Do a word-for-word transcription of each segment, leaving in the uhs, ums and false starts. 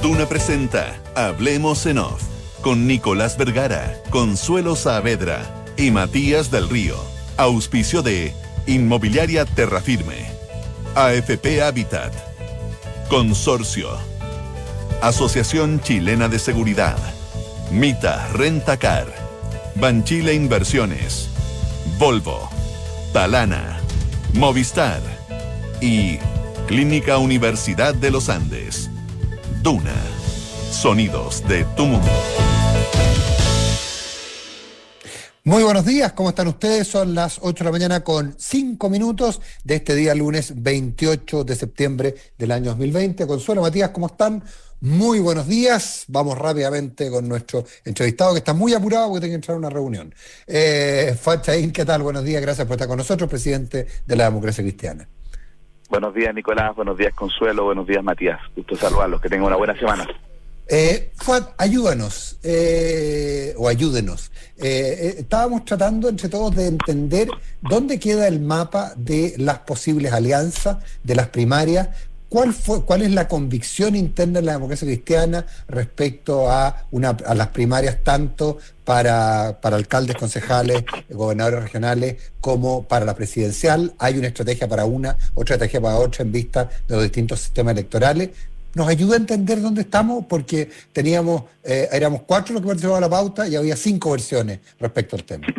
Duna presenta Hablemos en Off con Nicolás Vergara, Consuelo Saavedra y Matías del Río. Auspicio de Inmobiliaria Terrafirme, A F P Habitat, Consorcio, Asociación Chilena de Seguridad, Mita Rentacar, Banchile Inversiones, Volvo, Talana, Movistar y Clínica Universidad de los Andes. Duna, sonidos de tu mundo. Muy buenos días, ¿cómo están ustedes? Son las ocho de la mañana con cinco minutos de este día lunes veintiocho de septiembre del año dos mil veinte. Consuelo, Matías, ¿cómo están? Muy buenos días. Vamos rápidamente con nuestro entrevistado que está muy apurado porque tiene que entrar a una reunión. Eh, Fuad Chahín, ¿qué tal? Buenos días, gracias por estar con nosotros, presidente de la Democracia Cristiana. Buenos días, Nicolás, buenos días, Consuelo, buenos días, Matías. Gusto saludarlos, que tengan una buena semana. Eh, Fuad, ayúdanos, eh, o ayúdenos. Eh, eh, estábamos tratando entre todos de entender dónde queda el mapa de las posibles alianzas, de las primarias. ¿Cuál fue, cuál es la convicción interna de la Democracia Cristiana respecto a, una, a las primarias, tanto para, para alcaldes, concejales, gobernadores regionales, como para la presidencial? ¿Hay una estrategia para una, otra estrategia para otra en vista de los distintos sistemas electorales? ¿Nos ayuda a entender dónde estamos? Porque teníamos, eh, éramos cuatro los que participaban en la pauta y había cinco versiones respecto al tema.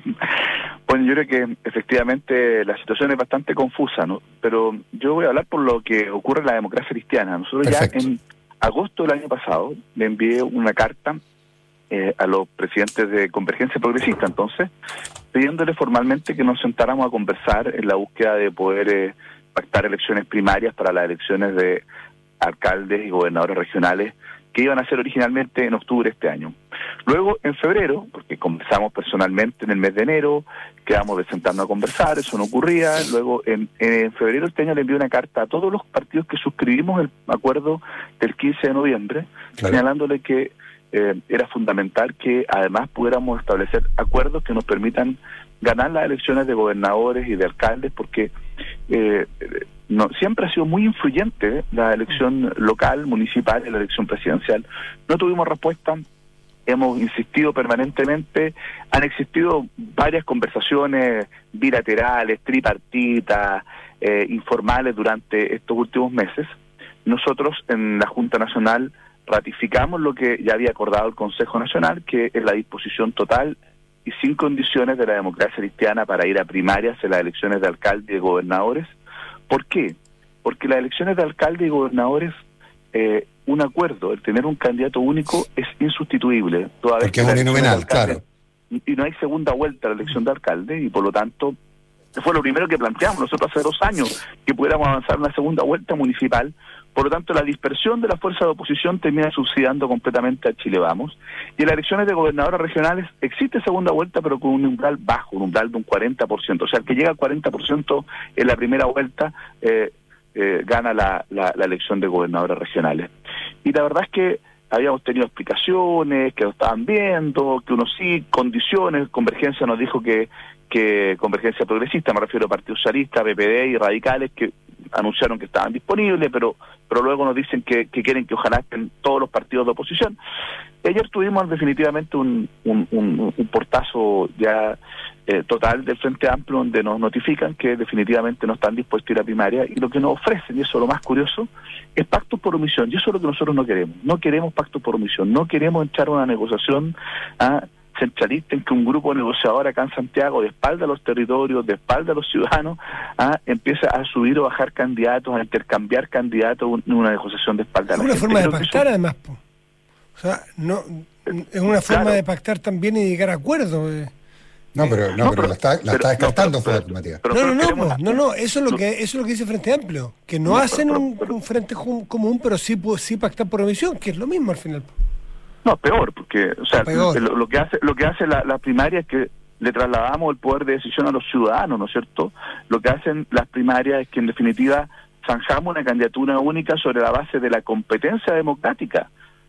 Bueno, yo creo que efectivamente la situación es bastante confusa, ¿no? Pero yo voy a hablar por lo que ocurre en la democracia cristiana. Nosotros Perfecto. ya en agosto del año pasado le envié una carta eh, a los presidentes de Convergencia Progresista, entonces, pidiéndole formalmente que nos sentáramos a conversar en la búsqueda de poder eh, pactar elecciones primarias para las elecciones de alcaldes y gobernadores regionales que iban a ser originalmente en octubre de este año. Luego, en febrero, porque conversamos personalmente en el mes de enero, quedamos de sentarnos a conversar, eso no ocurría. Luego, en, en febrero de este año le envié una carta a todos los partidos que suscribimos el acuerdo del quince de noviembre, claro, señalándole que eh, era fundamental que además pudiéramos establecer acuerdos que nos permitan ganar las elecciones de gobernadores y de alcaldes, porque eh, no, siempre ha sido muy influyente la elección local, municipal y la elección presidencial. No tuvimos respuesta, hemos insistido permanentemente, han existido varias conversaciones bilaterales, tripartitas, eh, informales durante estos últimos meses. Nosotros en la Junta Nacional ratificamos lo que ya había acordado el Consejo Nacional, que es la disposición total y sin condiciones de la democracia cristiana para ir a primarias en las elecciones de alcalde y de gobernadores. ¿Por qué? Porque las elecciones de alcalde y gobernadores, eh, un acuerdo, el tener un candidato único es insustituible. Toda vez Porque es uninominal, claro. Y no hay segunda vuelta a la elección de alcalde, y por lo tanto, fue lo primero que planteamos nosotros hace dos años, que pudiéramos avanzar una segunda vuelta municipal. Por lo tanto, la dispersión de la fuerza de oposición termina subsidiando completamente a Chile Vamos. Y en las elecciones de gobernadores regionales existe segunda vuelta, pero con un umbral bajo, un umbral de un cuarenta por ciento. O sea, el que llega al cuarenta por ciento en la primera vuelta eh, eh, gana la, la, la elección de gobernadores regionales. Y la verdad es que habíamos tenido explicaciones, que lo estaban viendo, que uno sí, condiciones. Convergencia nos dijo que, que Convergencia Progresista, me refiero a Partido Socialista, P P D y Radicales, que anunciaron que estaban disponibles, pero pero luego nos dicen que, que quieren que ojalá estén todos los partidos de oposición. Ayer tuvimos definitivamente un, un, un, un portazo ya eh, total del Frente Amplio, donde nos notifican que definitivamente no están dispuestos a ir a primaria, y lo que nos ofrecen, y eso es lo más curioso, es pactos por omisión, y eso es lo que nosotros no queremos. No queremos pactos por omisión, no queremos entrar a una negociación a centralista en que un grupo negociador acá en Santiago, de espalda a los territorios, de espalda a los ciudadanos, ah, empieza a subir o bajar candidatos, a intercambiar candidatos en una negociación de espalda a la gente. Es una forma Creo de pactar, eso, además, po. O sea, no, es una forma claro. de pactar también y llegar a acuerdos. Eh. No, pero no, no pero, pero la está, la pero, está descartando, no, pero, Matías. Pero, pero, no, no, no, no, no, eso es lo que eso es lo que dice Frente Amplio, que no, no hacen pero, pero, pero, un, un frente común, pero sí, sí pactar por omisión, que es lo mismo al final. No, peor, porque o sea, lo, lo que hace lo que hace la, la primaria es que le trasladamos el poder de decisión a los ciudadanos, ¿no es cierto? Lo que hacen las primarias es que en definitiva zanjamos una candidatura única sobre la base de la competencia democrática.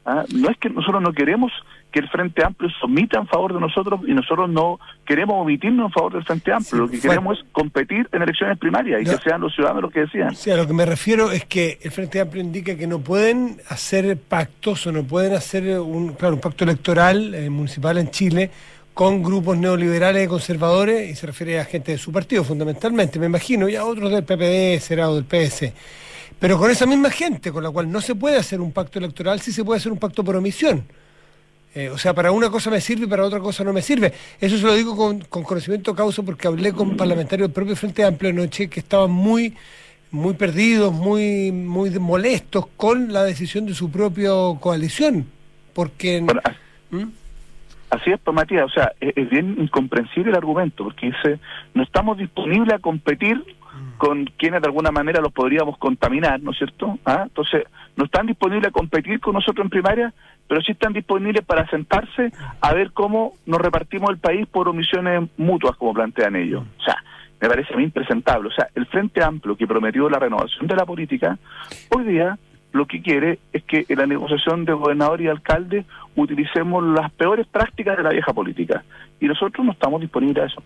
¿ah? No es que nosotros no queremos que el Frente Amplio se omita en favor de nosotros y nosotros no queremos omitirnos en favor del Frente Amplio. Sí, lo que fue... queremos es competir en elecciones primarias y no. que sean los ciudadanos los que decían. Sí, a lo que me refiero es que el Frente Amplio indica que no pueden hacer pactos o no pueden hacer un, claro, un pacto electoral eh, municipal en Chile con grupos neoliberales y conservadores, y se refiere a gente de su partido fundamentalmente, me imagino, y a otros del P P D, será, o del P S. Pero con esa misma gente, con la cual no se puede hacer un pacto electoral, sí se puede hacer un pacto por omisión. Eh, o sea, para una cosa me sirve y para otra cosa no me sirve. Eso se lo digo con, con conocimiento causa porque hablé con parlamentarios del propio Frente Amplio anoche que estaban muy, muy perdidos, muy, muy molestos con la decisión de su propia coalición. Porque... Bueno, ¿Mm? Así es, pues, Matías, o sea, es, es bien incomprensible el argumento, porque dice, no estamos disponibles a competir con quienes de alguna manera los podríamos contaminar, ¿no es cierto? ¿Ah? Entonces, no están disponibles a competir con nosotros en primaria, pero sí están disponibles para sentarse a ver cómo nos repartimos el país por omisiones mutuas, como plantean ellos. O sea, me parece a mí impresentable. O sea, el Frente Amplio, que prometió la renovación de la política, hoy día lo que quiere es que en la negociación de gobernador y alcalde utilicemos las peores prácticas de la vieja política. Y nosotros no estamos disponibles a eso.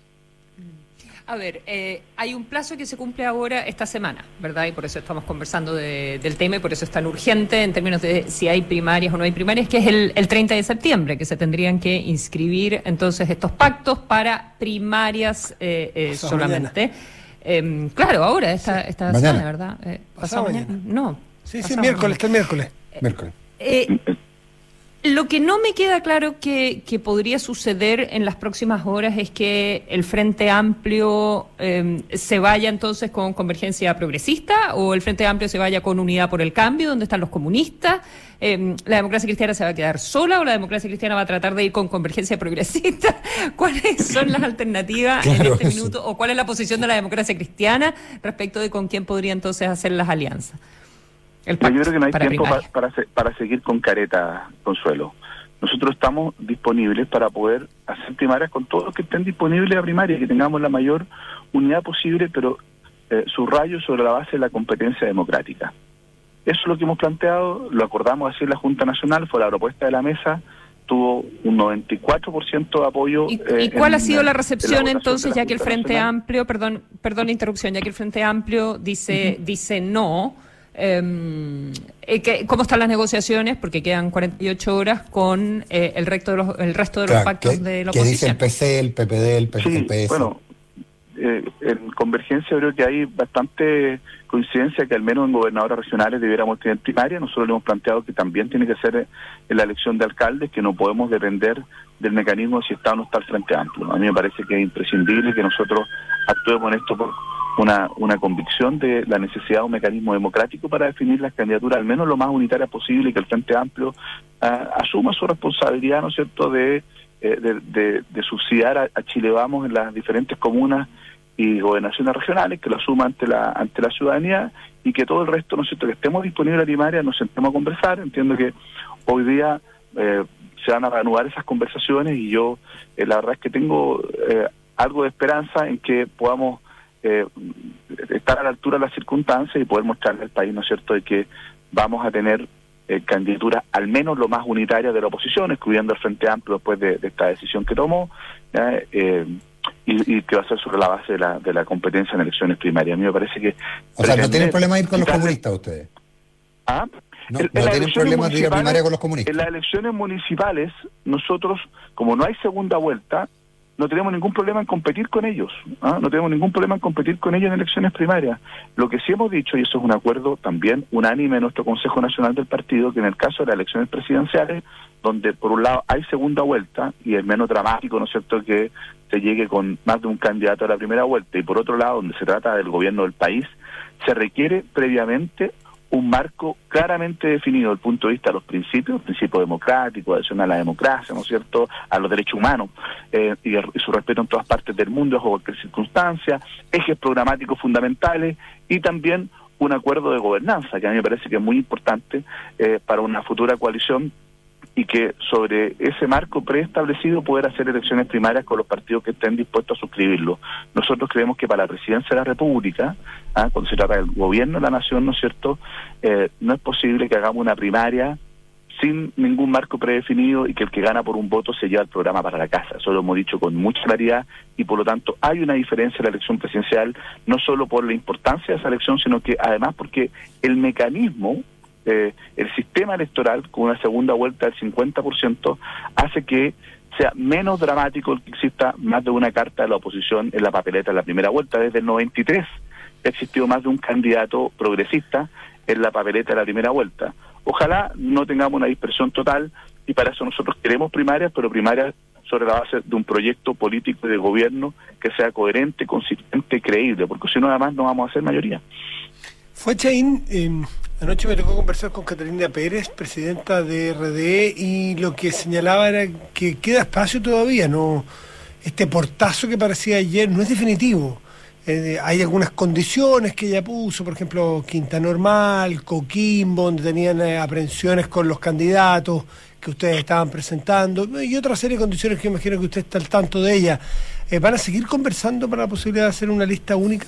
A ver, eh, hay un plazo que se cumple ahora esta semana, ¿verdad? Y por eso estamos conversando de, del tema y por eso es tan urgente en términos de si hay primarias o no hay primarias, que es el, el treinta de septiembre, que se tendrían que inscribir entonces estos pactos para primarias eh, eh, solamente. Eh, claro, ahora, esta, sí. esta Mañana. semana, ¿verdad? Eh, ¿Pasado mañana? mañana? No. Sí, sí, miércoles, está el miércoles. Eh, miércoles. Eh, Lo que no me queda claro que, que podría suceder en las próximas horas es que el Frente Amplio eh, se vaya entonces con Convergencia Progresista o el Frente Amplio se vaya con Unidad por el Cambio, donde están los comunistas. Eh, ¿La democracia cristiana se va a quedar sola o la democracia cristiana va a tratar de ir con Convergencia Progresista? ¿Cuáles son las alternativas claro, en este eso. minuto? ¿O cuál es la posición de la democracia cristiana respecto de con quién podría entonces hacer las alianzas? Yo creo que no hay tiempo para, para, para seguir con careta, Consuelo. Nosotros estamos disponibles para poder hacer primarias con todos los que estén disponibles a primaria, que tengamos la mayor unidad posible, pero eh, subrayo sobre la base de la competencia democrática. Eso es lo que hemos planteado, lo acordamos así en la Junta Nacional, fue la propuesta de la mesa, tuvo un noventa y cuatro por ciento de apoyo. ¿Y, eh, ¿y cuál en, ha sido la recepción la entonces, ya que el Frente Nacional? Amplio, perdón, perdón la interrupción, ya que el Frente Amplio dice, uh-huh. dice no? Eh, eh, ¿Cómo están las negociaciones? Porque quedan cuarenta y ocho horas con eh, el resto de los el resto de los claro, pactos que, de la que oposición. dice el P C, el P P D, el P C. Sí, bueno, eh, en Convergencia creo que hay bastante coincidencia que al menos en gobernadores regionales debiéramos tener primaria. Nosotros le hemos planteado que también tiene que ser en la elección de alcaldes, que no podemos depender del mecanismo de si está o no está el Frente Amplio. A mí me parece que es imprescindible que nosotros actuemos en esto por Una, una convicción de la necesidad de un mecanismo democrático para definir las candidaturas al menos lo más unitarias posible y que el Frente Amplio uh, asuma su responsabilidad, ¿no es cierto?, de, eh, de, de, de subsidiar a, a Chile Vamos en las diferentes comunas y gobernaciones regionales, que lo asuma ante la ante la ciudadanía y que todo el resto, ¿no es cierto?, que estemos disponibles a la primaria, nos sentemos a conversar. Entiendo que hoy día eh, se van a reanudar esas conversaciones y yo eh, la verdad es que tengo eh, algo de esperanza en que podamos Eh, estar a la altura de las circunstancias y poder mostrarle al país, ¿no es cierto?, de que vamos a tener eh, candidaturas al menos lo más unitarias de la oposición, excluyendo el Frente Amplio después de, de esta decisión que tomó, eh, y, y que va a ser sobre la base de la, de la competencia en elecciones primarias. A mí me parece que... O sea, ¿no tienen problema ir con los comunistas ustedes? ¿Ah? No, el, no tienen problemas de ir a primaria con los comunistas. En las elecciones municipales, nosotros, como no hay segunda vuelta, no tenemos ningún problema en competir con ellos, ¿ah? no tenemos ningún problema en competir con ellos en elecciones primarias. Lo que sí hemos dicho, y eso es un acuerdo también unánime en nuestro Consejo Nacional del Partido, que en el caso de las elecciones presidenciales, donde por un lado hay segunda vuelta, y es menos dramático, ¿no es cierto?, que se llegue con más de un candidato a la primera vuelta, y por otro lado, donde se trata del gobierno del país, se requiere previamente un marco claramente definido desde el punto de vista de los principios, principio democrático, adhesión a la democracia, ¿no es cierto?, a los derechos humanos, eh, y, y su respeto en todas partes del mundo, bajo cualquier circunstancia, ejes programáticos fundamentales y también un acuerdo de gobernanza, que a mí me parece que es muy importante eh, para una futura coalición, y que sobre ese marco preestablecido poder hacer elecciones primarias con los partidos que estén dispuestos a suscribirlo. Nosotros creemos que para la presidencia de la República, ¿ah? cuando se trata del gobierno de la nación, ¿no es cierto?, eh, no es posible que hagamos una primaria sin ningún marco predefinido y que el que gana por un voto se lleva el programa para la casa. Eso lo hemos dicho con mucha claridad y por lo tanto hay una diferencia en la elección presidencial, no solo por la importancia de esa elección, sino que además porque el mecanismo, eh, el sistema electoral con una segunda vuelta del cincuenta por ciento hace que sea menos dramático el que exista más de una carta de la oposición en la papeleta en la primera vuelta. Desde el noventa y tres ha existido más de un candidato progresista en la papeleta de la primera vuelta. Ojalá no tengamos una dispersión total y para eso nosotros queremos primarias, pero primarias sobre la base de un proyecto político y de gobierno que sea coherente, consistente y creíble, porque si no además no vamos a hacer mayoría. Fue Chaín, eh, anoche me tocó conversar con Catalina Pérez, presidenta de R D E, y lo que señalaba era que queda espacio todavía, no, este portazo que parecía ayer no es definitivo. Eh, hay algunas condiciones que ella puso, por ejemplo, Quinta Normal, Coquimbo, donde tenían eh, aprehensiones con los candidatos que ustedes estaban presentando, y otra serie de condiciones que imagino que usted está al tanto de ella. Eh, ¿Van a seguir conversando para la posibilidad de hacer una lista única?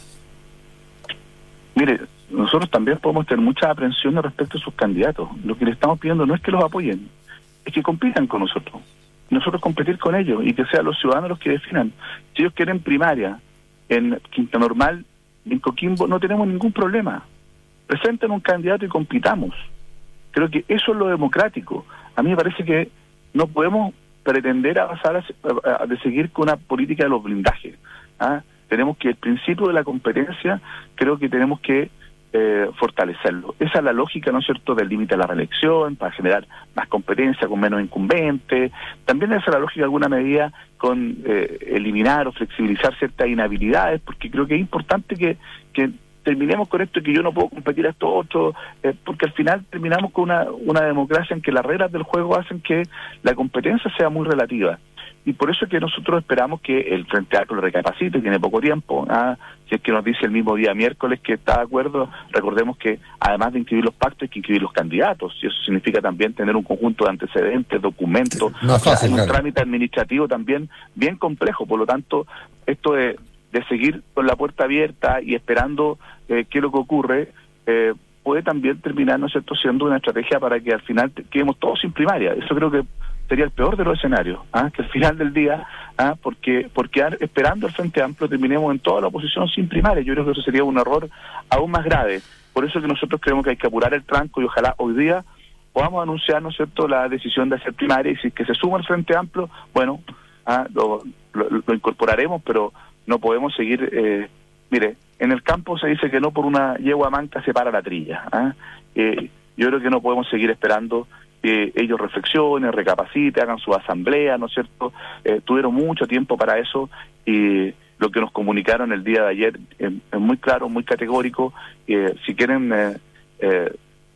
Mire, nosotros también podemos tener muchas aprensiones respecto a sus candidatos. Lo que le estamos pidiendo no es que los apoyen, es que compitan con nosotros. Nosotros competir con ellos y que sean los ciudadanos los que definan. Si ellos quieren primaria en Quinta Normal, en Coquimbo, no tenemos ningún problema. Presenten un candidato y compitamos. Creo que eso es lo democrático. A mí me parece que no podemos pretender avanzar a, a, a de seguir con una política de los blindajes. ¿ah? Tenemos que el principio de la competencia, creo que tenemos que eh, fortalecerlo. Esa es la lógica, ¿no es cierto?, del límite a la reelección, para generar más competencia con menos incumbentes. También esa es la lógica, de alguna medida, con eh, eliminar o flexibilizar ciertas inhabilidades, porque creo que es importante que, que terminemos con esto, que yo no puedo competir a estos otros, eh, porque al final terminamos con una, una democracia en que las reglas del juego hacen que la competencia sea muy relativa. Y por eso es que nosotros esperamos que el Frente Amplio lo recapacite, tiene poco tiempo, ¿ah? Si es que nos dice el mismo día miércoles que está de acuerdo, recordemos que además de inscribir los pactos hay que inscribir los candidatos, y eso significa también tener un conjunto de antecedentes, documentos, no es fácil, un claro. trámite administrativo también bien complejo. Por lo tanto, esto de, de seguir con la puerta abierta y esperando eh, qué es lo que ocurre, eh, puede también terminar, ¿no es cierto?, siendo una estrategia para que al final quedemos todos sin primaria. Eso creo que sería el peor de los escenarios, ¿ah? que al final del día, ¿ah? porque porque esperando el Frente Amplio terminemos en toda la oposición sin primaria. Yo creo que eso sería un error aún más grave. Por eso es que nosotros creemos que hay que apurar el tranco y ojalá hoy día podamos anunciar, ¿no es cierto?, la decisión de hacer primaria, y si que se suma el Frente Amplio, bueno, ¿ah? lo, lo, lo incorporaremos, pero no podemos seguir, eh, mire, en el campo se dice que no por una yegua manca se para la trilla. ¿ah? Eh, yo creo que no podemos seguir esperando que ellos reflexionen, recapaciten, hagan su asamblea, ¿no es cierto? Eh, tuvieron mucho tiempo para eso y lo que nos comunicaron el día de ayer es, es muy claro, muy categórico. Eh, si quieren eh, eh,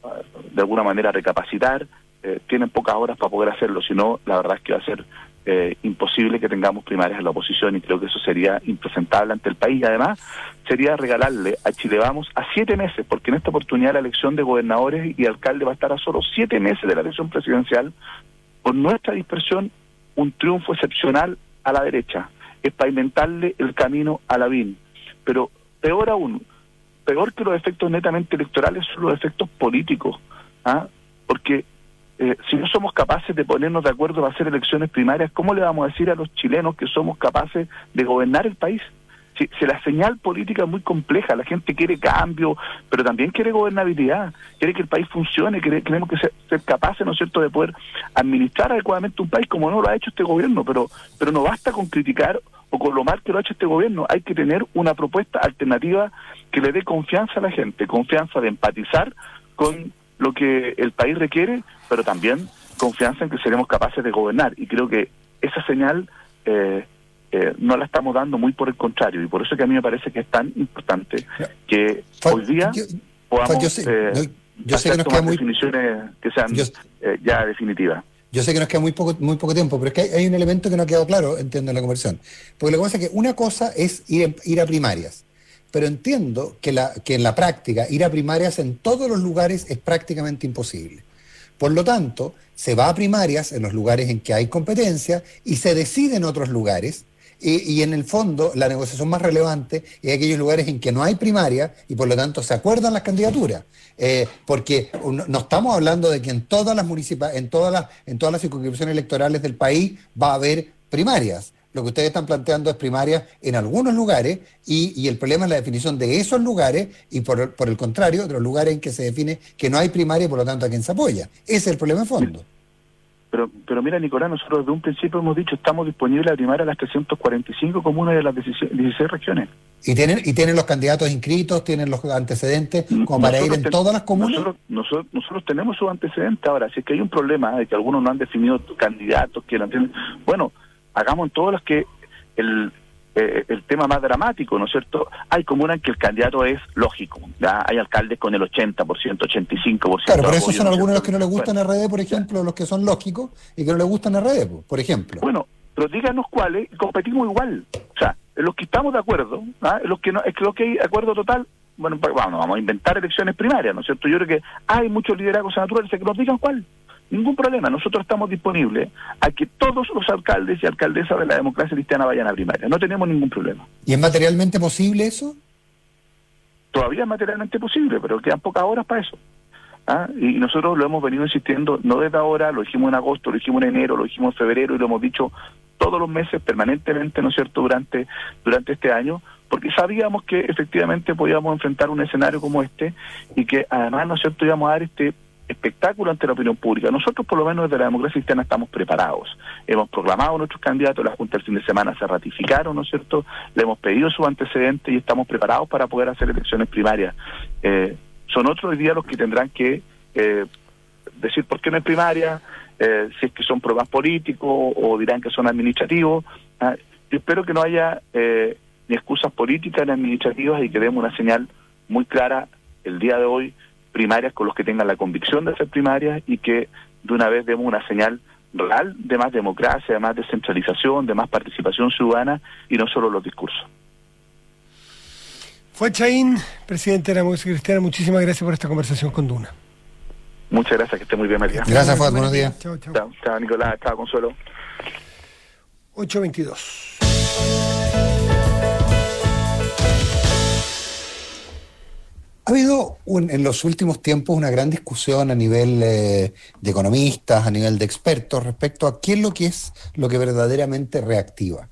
de alguna manera recapacitar, eh, tienen pocas horas para poder hacerlo, si no, la verdad es que va a ser eh, imposible que tengamos primarias en la oposición y creo que eso sería impresentable ante el país. Y además sería regalarle a Chile Vamos a siete meses, porque en esta oportunidad la elección de gobernadores y alcaldes va a estar a solo siete meses de la elección presidencial. Por nuestra dispersión, un triunfo excepcional a la derecha, es pavimentarle el camino a Lavín. Pero peor aún, peor que los efectos netamente electorales son los efectos políticos, ¿ah? porque Eh, si no somos capaces de ponernos de acuerdo para hacer elecciones primarias, ¿cómo le vamos a decir a los chilenos que somos capaces de gobernar el país? Si, si la señal política es muy compleja, la gente quiere cambio, pero también quiere gobernabilidad, quiere que el país funcione, quiere, queremos que ser, ser capaces, ¿no es cierto?, de poder administrar adecuadamente un país como no lo ha hecho este gobierno, pero, pero no basta con criticar o con lo mal que lo ha hecho este gobierno, hay que tener una propuesta alternativa que le dé confianza a la gente, confianza de empatizar con lo que el país requiere, pero también confianza en que seremos capaces de gobernar. Y creo que esa señal eh, eh, no la estamos dando, muy por el contrario, y por eso que a mí me parece que es tan importante que Fue, hoy día yo, podamos yo sé, eh, yo, yo sé hacer que nos tomar queda muy, definiciones que sean yo, eh, ya definitivas. Yo sé que nos queda muy poco muy poco tiempo, pero es que hay, hay un elemento que no ha quedado claro, entiendo, en la conversación. Porque lo que pasa es que una cosa es ir, ir a primarias, pero entiendo que, la, que en la práctica ir a primarias en todos los lugares es prácticamente imposible. Por lo tanto, se va a primarias en los lugares en que hay competencia y se decide en otros lugares Y, y en el fondo, la negociación más relevante es aquellos lugares en que no hay primaria y por lo tanto se acuerdan las candidaturas. Eh, porque no, no estamos hablando de que en todas las municipa- en todas las, en todas las circunscripciones electorales del país va a haber primarias. Lo que ustedes están planteando es primarias en algunos lugares y, y el problema es la definición de esos lugares y por, por el contrario, de los lugares en que se define que no hay primaria y por lo tanto a quién se apoya. Ese es el problema de fondo. Pero, pero mira, Nicolás, nosotros desde un principio hemos dicho estamos disponibles a primar a las trescientas cuarenta y cinco comunas de las dieciséis regiones. ¿Y tienen y tienen los candidatos inscritos, tienen los antecedentes como para ir en ten, todas las comunas? Nosotros, nosotros, nosotros tenemos sus antecedentes. Ahora, si es que hay un problema de que algunos no han definido candidatos, que no tienen, bueno, hagamos en todas las que el... Eh, el tema más dramático, ¿no es cierto? Hay comunas en que el candidato es lógico, ¿ya? Hay alcaldes con el ochenta por ciento, ochenta y cinco por ciento. Claro, pero esos son algunos de los que no les gustan bueno, R D, por ejemplo, los que son lógicos y que no les gustan R D, por ejemplo. Bueno, pero díganos cuáles y competimos igual. O sea, en los que estamos de acuerdo, ¿ah? en los que no, es que los que hay acuerdo total, bueno, bueno, vamos a inventar elecciones primarias, ¿no es cierto? Yo creo que hay muchos liderazgos naturales, que nos digan cuál. Ningún problema, nosotros estamos disponibles a que todos los alcaldes y alcaldesas de la democracia cristiana vayan a primaria, no tenemos ningún problema. ¿Y es materialmente posible eso? Todavía es materialmente posible, pero quedan pocas horas para eso. ¿Ah? Y nosotros lo hemos venido insistiendo, no desde ahora, lo dijimos en agosto, lo dijimos en enero, lo dijimos en febrero y lo hemos dicho todos los meses, permanentemente, ¿no es cierto?, durante, durante este año, porque sabíamos que efectivamente podíamos enfrentar un escenario como este y que además, ¿no es cierto?, íbamos a dar este espectáculo ante la opinión pública. Nosotros, por lo menos desde la democracia cristiana, estamos preparados. Hemos proclamado a nuestros candidatos, la Junta el fin de semana se ratificaron, ¿no es cierto?, le hemos pedido sus antecedentes y estamos preparados para poder hacer elecciones primarias. Eh, son otros hoy día los que tendrán que eh, decir por qué no es primaria, eh, si es que son problemas políticos o dirán que son administrativos. Ah, yo espero que no haya eh, ni excusas políticas ni administrativas y que demos una señal muy clara el día de hoy, primarias con los que tengan la convicción de ser primarias y que de una vez demos una señal real de más democracia, de más descentralización, de más participación ciudadana y no solo los discursos. Fuad Chahín, presidente de la Democracia Cristiana, muchísimas gracias por esta conversación con Duna. Muchas gracias, que esté muy bien, María. Gracias, Fuad, buenos días. Chao, chao. Chao, chao, Nicolás, chao, Consuelo. ocho veintidós. Ha habido un, en los últimos tiempos una gran discusión a nivel eh, de economistas, a nivel de expertos, respecto a qué es lo que es lo que verdaderamente reactiva.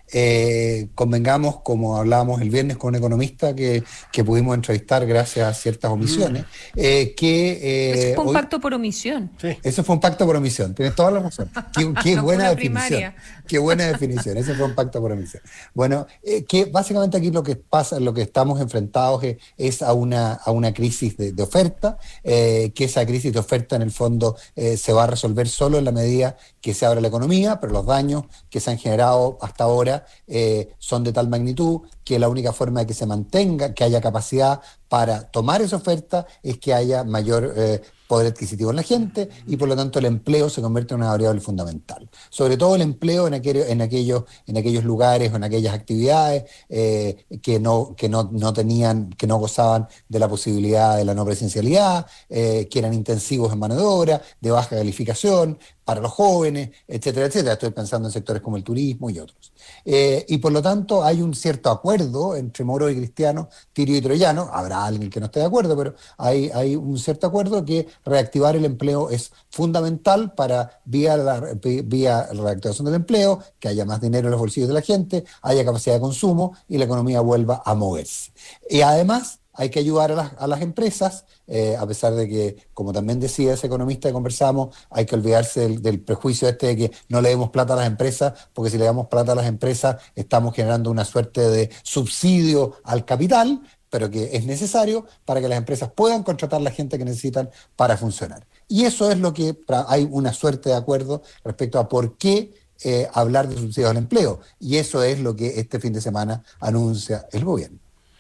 Eh, convengamos, como hablábamos el viernes con un economista que, que pudimos entrevistar gracias a ciertas omisiones, eh, que... Eh, Eso fue un hoy, pacto por omisión. Sí. Eso fue un pacto por omisión, tienes toda la razón. Qué, qué no buena fue definición. Primaria. Qué buena definición, ese fue un pacto por omisión. Bueno, eh, que básicamente aquí lo que pasa, lo que estamos enfrentados es, es a, una, a una crisis de, de oferta, eh, que esa crisis de oferta en el fondo eh, se va a resolver solo en la medida que se abra la economía, pero los daños que se han generado hasta ahora Eh, son de tal magnitud que la única forma de que se mantenga, que haya capacidad para tomar esa oferta es que haya mayor eh, poder adquisitivo en la gente y por lo tanto el empleo se convierte en una variable fundamental. Sobre todo el empleo en, aquel, en, aquellos, en aquellos lugares o en aquellas actividades eh, que, no, que no, no tenían, que no gozaban de la posibilidad de la no presencialidad, eh, que eran intensivos en mano de obra, de baja calificación, para los jóvenes, etcétera, etcétera. Estoy pensando en sectores como el turismo y otros. Eh, y por lo tanto hay un cierto acuerdo entre Moro y Cristiano, Tirio y Troyano. Habrá alguien que no esté de acuerdo, pero hay, hay un cierto acuerdo que reactivar el empleo es fundamental para, vía la, vía la reactivación del empleo, que haya más dinero en los bolsillos de la gente, haya capacidad de consumo y la economía vuelva a moverse. Y además hay que ayudar a las, a las empresas, eh, a pesar de que, como también decía ese economista que conversamos, hay que olvidarse del, del prejuicio este de que no le demos plata a las empresas, porque si le damos plata a las empresas estamos generando una suerte de subsidio al capital, pero que es necesario para que las empresas puedan contratar la gente que necesitan para funcionar. Y eso es lo que hay una suerte de acuerdo respecto a por qué eh, hablar de subsidios al empleo. Y eso es lo que este fin de semana anuncia el gobierno.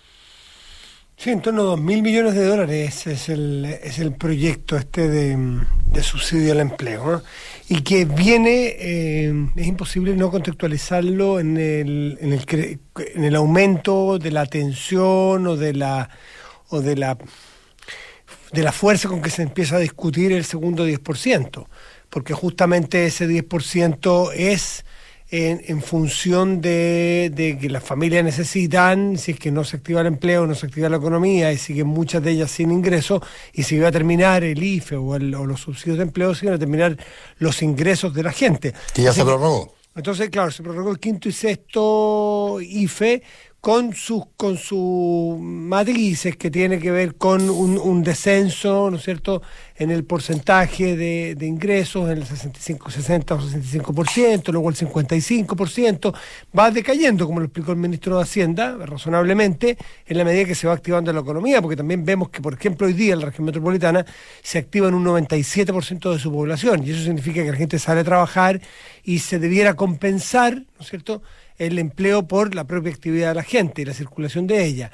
Sí, en torno a dos mil millones de dólares es el, es el proyecto este de, de subsidio al empleo, ¿no? Y que viene, eh, es imposible no contextualizarlo en el, en el en el aumento de la atención o de la o de la de la fuerza con que se empieza a discutir el segundo diez por ciento, porque justamente ese diez por ciento es en, en función de, de que las familias necesitan, si es que no se activa el empleo, no se activa la economía y siguen muchas de ellas sin ingresos, y si va a terminar el I F E o, el, o los subsidios de empleo, si van a terminar los ingresos de la gente. Que ya Así se prorrogó. Entonces, claro, se prorrogó el quinto y sexto I F E con sus con sus matrices, que tiene que ver con un, un descenso, ¿no es cierto?, en el porcentaje de, de ingresos, en el sesenta y cinco, sesenta o sesenta y cinco por ciento, luego el cincuenta y cinco por ciento, va decayendo, como lo explicó el ministro de Hacienda, razonablemente, en la medida que se va activando la economía, porque también vemos que, por ejemplo, hoy día en la región metropolitana se activa en un noventa y siete por ciento de su población, y eso significa que la gente sale a trabajar y se debiera compensar, ¿no es cierto?, el empleo por la propia actividad de la gente y la circulación de ella.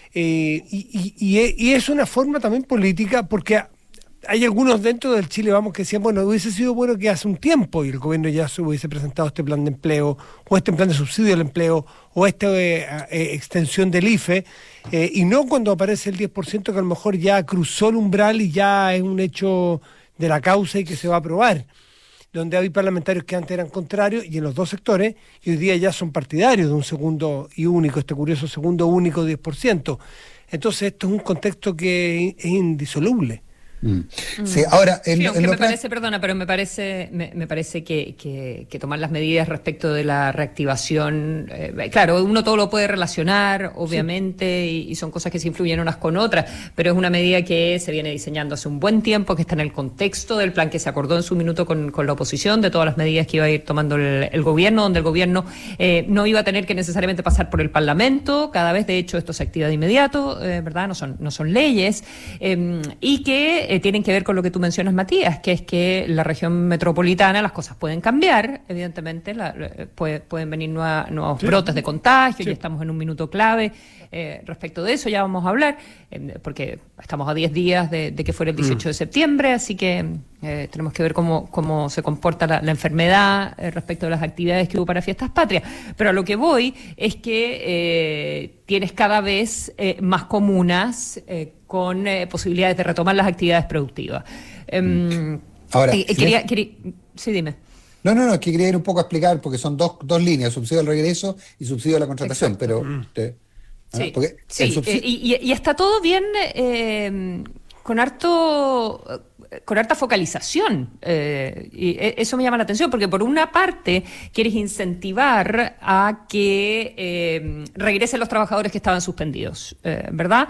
Eh, y, y, y es una forma también política, porque hay algunos dentro del Chile Vamos que decían, bueno, hubiese sido bueno que hace un tiempo y el gobierno ya se hubiese presentado este plan de empleo, o este plan de subsidio al empleo, o esta eh, eh, extensión del I F E, eh, y no cuando aparece el diez por ciento que a lo mejor ya cruzó el umbral y ya es un hecho de la causa y que se va a aprobar, donde hay parlamentarios que antes eran contrarios y en los dos sectores, y hoy día ya son partidarios de un segundo y único, este curioso segundo único diez por ciento. Entonces esto es un contexto que es indisoluble. Mm. Sí, ahora en, sí, aunque en me plan... parece, perdona, pero me parece, me, me parece que, que, que tomar las medidas respecto de la reactivación, eh, claro, uno todo lo puede relacionar, obviamente, sí. y, y son cosas que se influyen unas con otras, pero es una medida que se viene diseñando hace un buen tiempo, que está en el contexto del plan que se acordó en su minuto con, con la oposición, de todas las medidas que iba a ir tomando el, el gobierno, donde el gobierno eh, no iba a tener que necesariamente pasar por el Parlamento, cada vez de hecho esto se activa de inmediato, eh, ¿verdad? No son, no son leyes, eh, y que Eh, tienen que ver con lo que tú mencionas, Matías, que es que la región metropolitana las cosas pueden cambiar, evidentemente, la, puede, pueden venir nueva, nuevos sí. brotes de contagio, sí. y estamos en un minuto clave eh, respecto de eso, ya vamos a hablar, eh, porque estamos a diez días de, de que fuera el dieciocho mm. de septiembre, así que eh, tenemos que ver cómo, cómo se comporta la, la enfermedad eh, respecto de las actividades que hubo para Fiestas Patrias. Pero a lo que voy es que eh, tienes cada vez eh, más comunas eh, con eh, posibilidades de retomar las actividades productivas. Eh, Ahora, eh, quería, quería, sí, dime. No, no, no, es que quería ir un poco a explicar, porque son dos, dos líneas, subsidio al regreso y subsidio a la contratación, Exacto. pero... Te, sí, ¿no? Porque sí. el subsidio... Eh, y, y está todo bien eh, con harto... con harta focalización, eh, y eso me llama la atención, porque por una parte quieres incentivar a que eh, regresen los trabajadores que estaban suspendidos, eh, ¿verdad?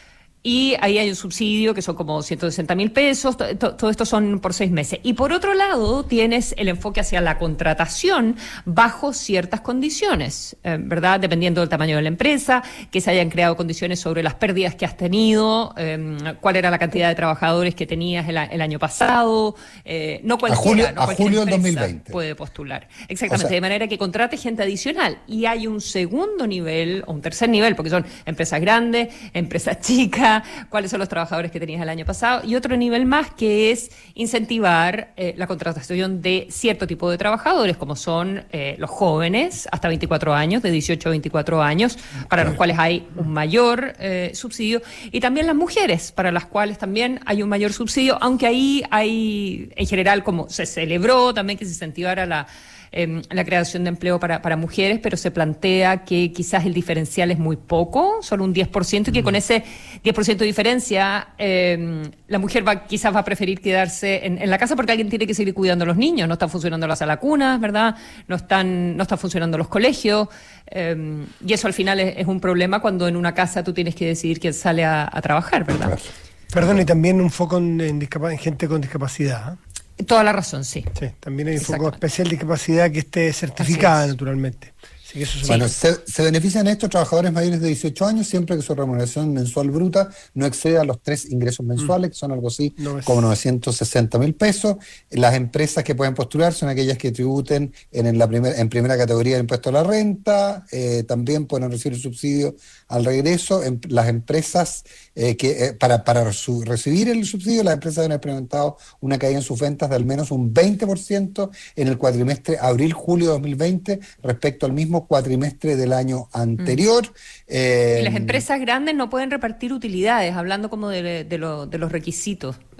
Y ahí hay un subsidio que son como ciento sesenta mil pesos, todo to, esto son por seis meses. Y por otro lado tienes el enfoque hacia la contratación bajo ciertas condiciones, eh, ¿verdad? Dependiendo del tamaño de la empresa, que se hayan creado condiciones sobre las pérdidas que has tenido, eh, cuál era la cantidad de trabajadores que tenías el, el año pasado, eh, no cualquiera, a julio, no a cualquier julio del empresa dos mil veinte puede postular. Exactamente, o sea, de manera que contrate gente adicional. Y hay un segundo nivel, o un tercer nivel, porque son empresas grandes, empresas chicas, cuáles son los trabajadores que tenías el año pasado, y otro nivel más que es incentivar eh, la contratación de cierto tipo de trabajadores, como son eh, los jóvenes hasta veinticuatro años, de dieciocho a veinticuatro años, para los cuales hay un mayor eh, subsidio, y también las mujeres, para las cuales también hay un mayor subsidio, aunque ahí hay, en general, como se celebró también que se incentivara la Eh, la creación de empleo para, para mujeres, pero se plantea que quizás el diferencial es muy poco, solo un diez por ciento, y que con ese diez por ciento de diferencia eh, la mujer va quizás va a preferir quedarse en, en la casa porque alguien tiene que seguir cuidando a los niños, no están funcionando las alacunas, ¿verdad? No están, no están funcionando los colegios, eh, y eso al final es, es un problema cuando en una casa tú tienes que decidir quién sale a, a trabajar, ¿verdad? Perdón, y también un foco en, en, discap- en gente con discapacidad, ¿eh? Toda la razón, sí. Sí, también hay un foco especial de discapacidad que esté certificada naturalmente. Así que eso es bueno, se, se benefician estos trabajadores mayores de dieciocho años siempre que su remuneración mensual bruta no exceda los tres ingresos mensuales, mm. que son algo así no es... como novecientos sesenta mil pesos. Las empresas que pueden postular son aquellas que tributen en, en, la primer, en primera categoría del impuesto a la renta, eh, también pueden recibir subsidio al regreso. En, las empresas eh, que eh, para, para su, recibir el subsidio, las empresas han experimentado una caída en sus ventas de al menos un veinte por ciento en el cuatrimestre abril-julio de dos mil veinte respecto al mismo cuatrimestre del año anterior. Mm. Eh, y las empresas grandes no pueden repartir utilidades, hablando como de, de, lo, de los requisitos.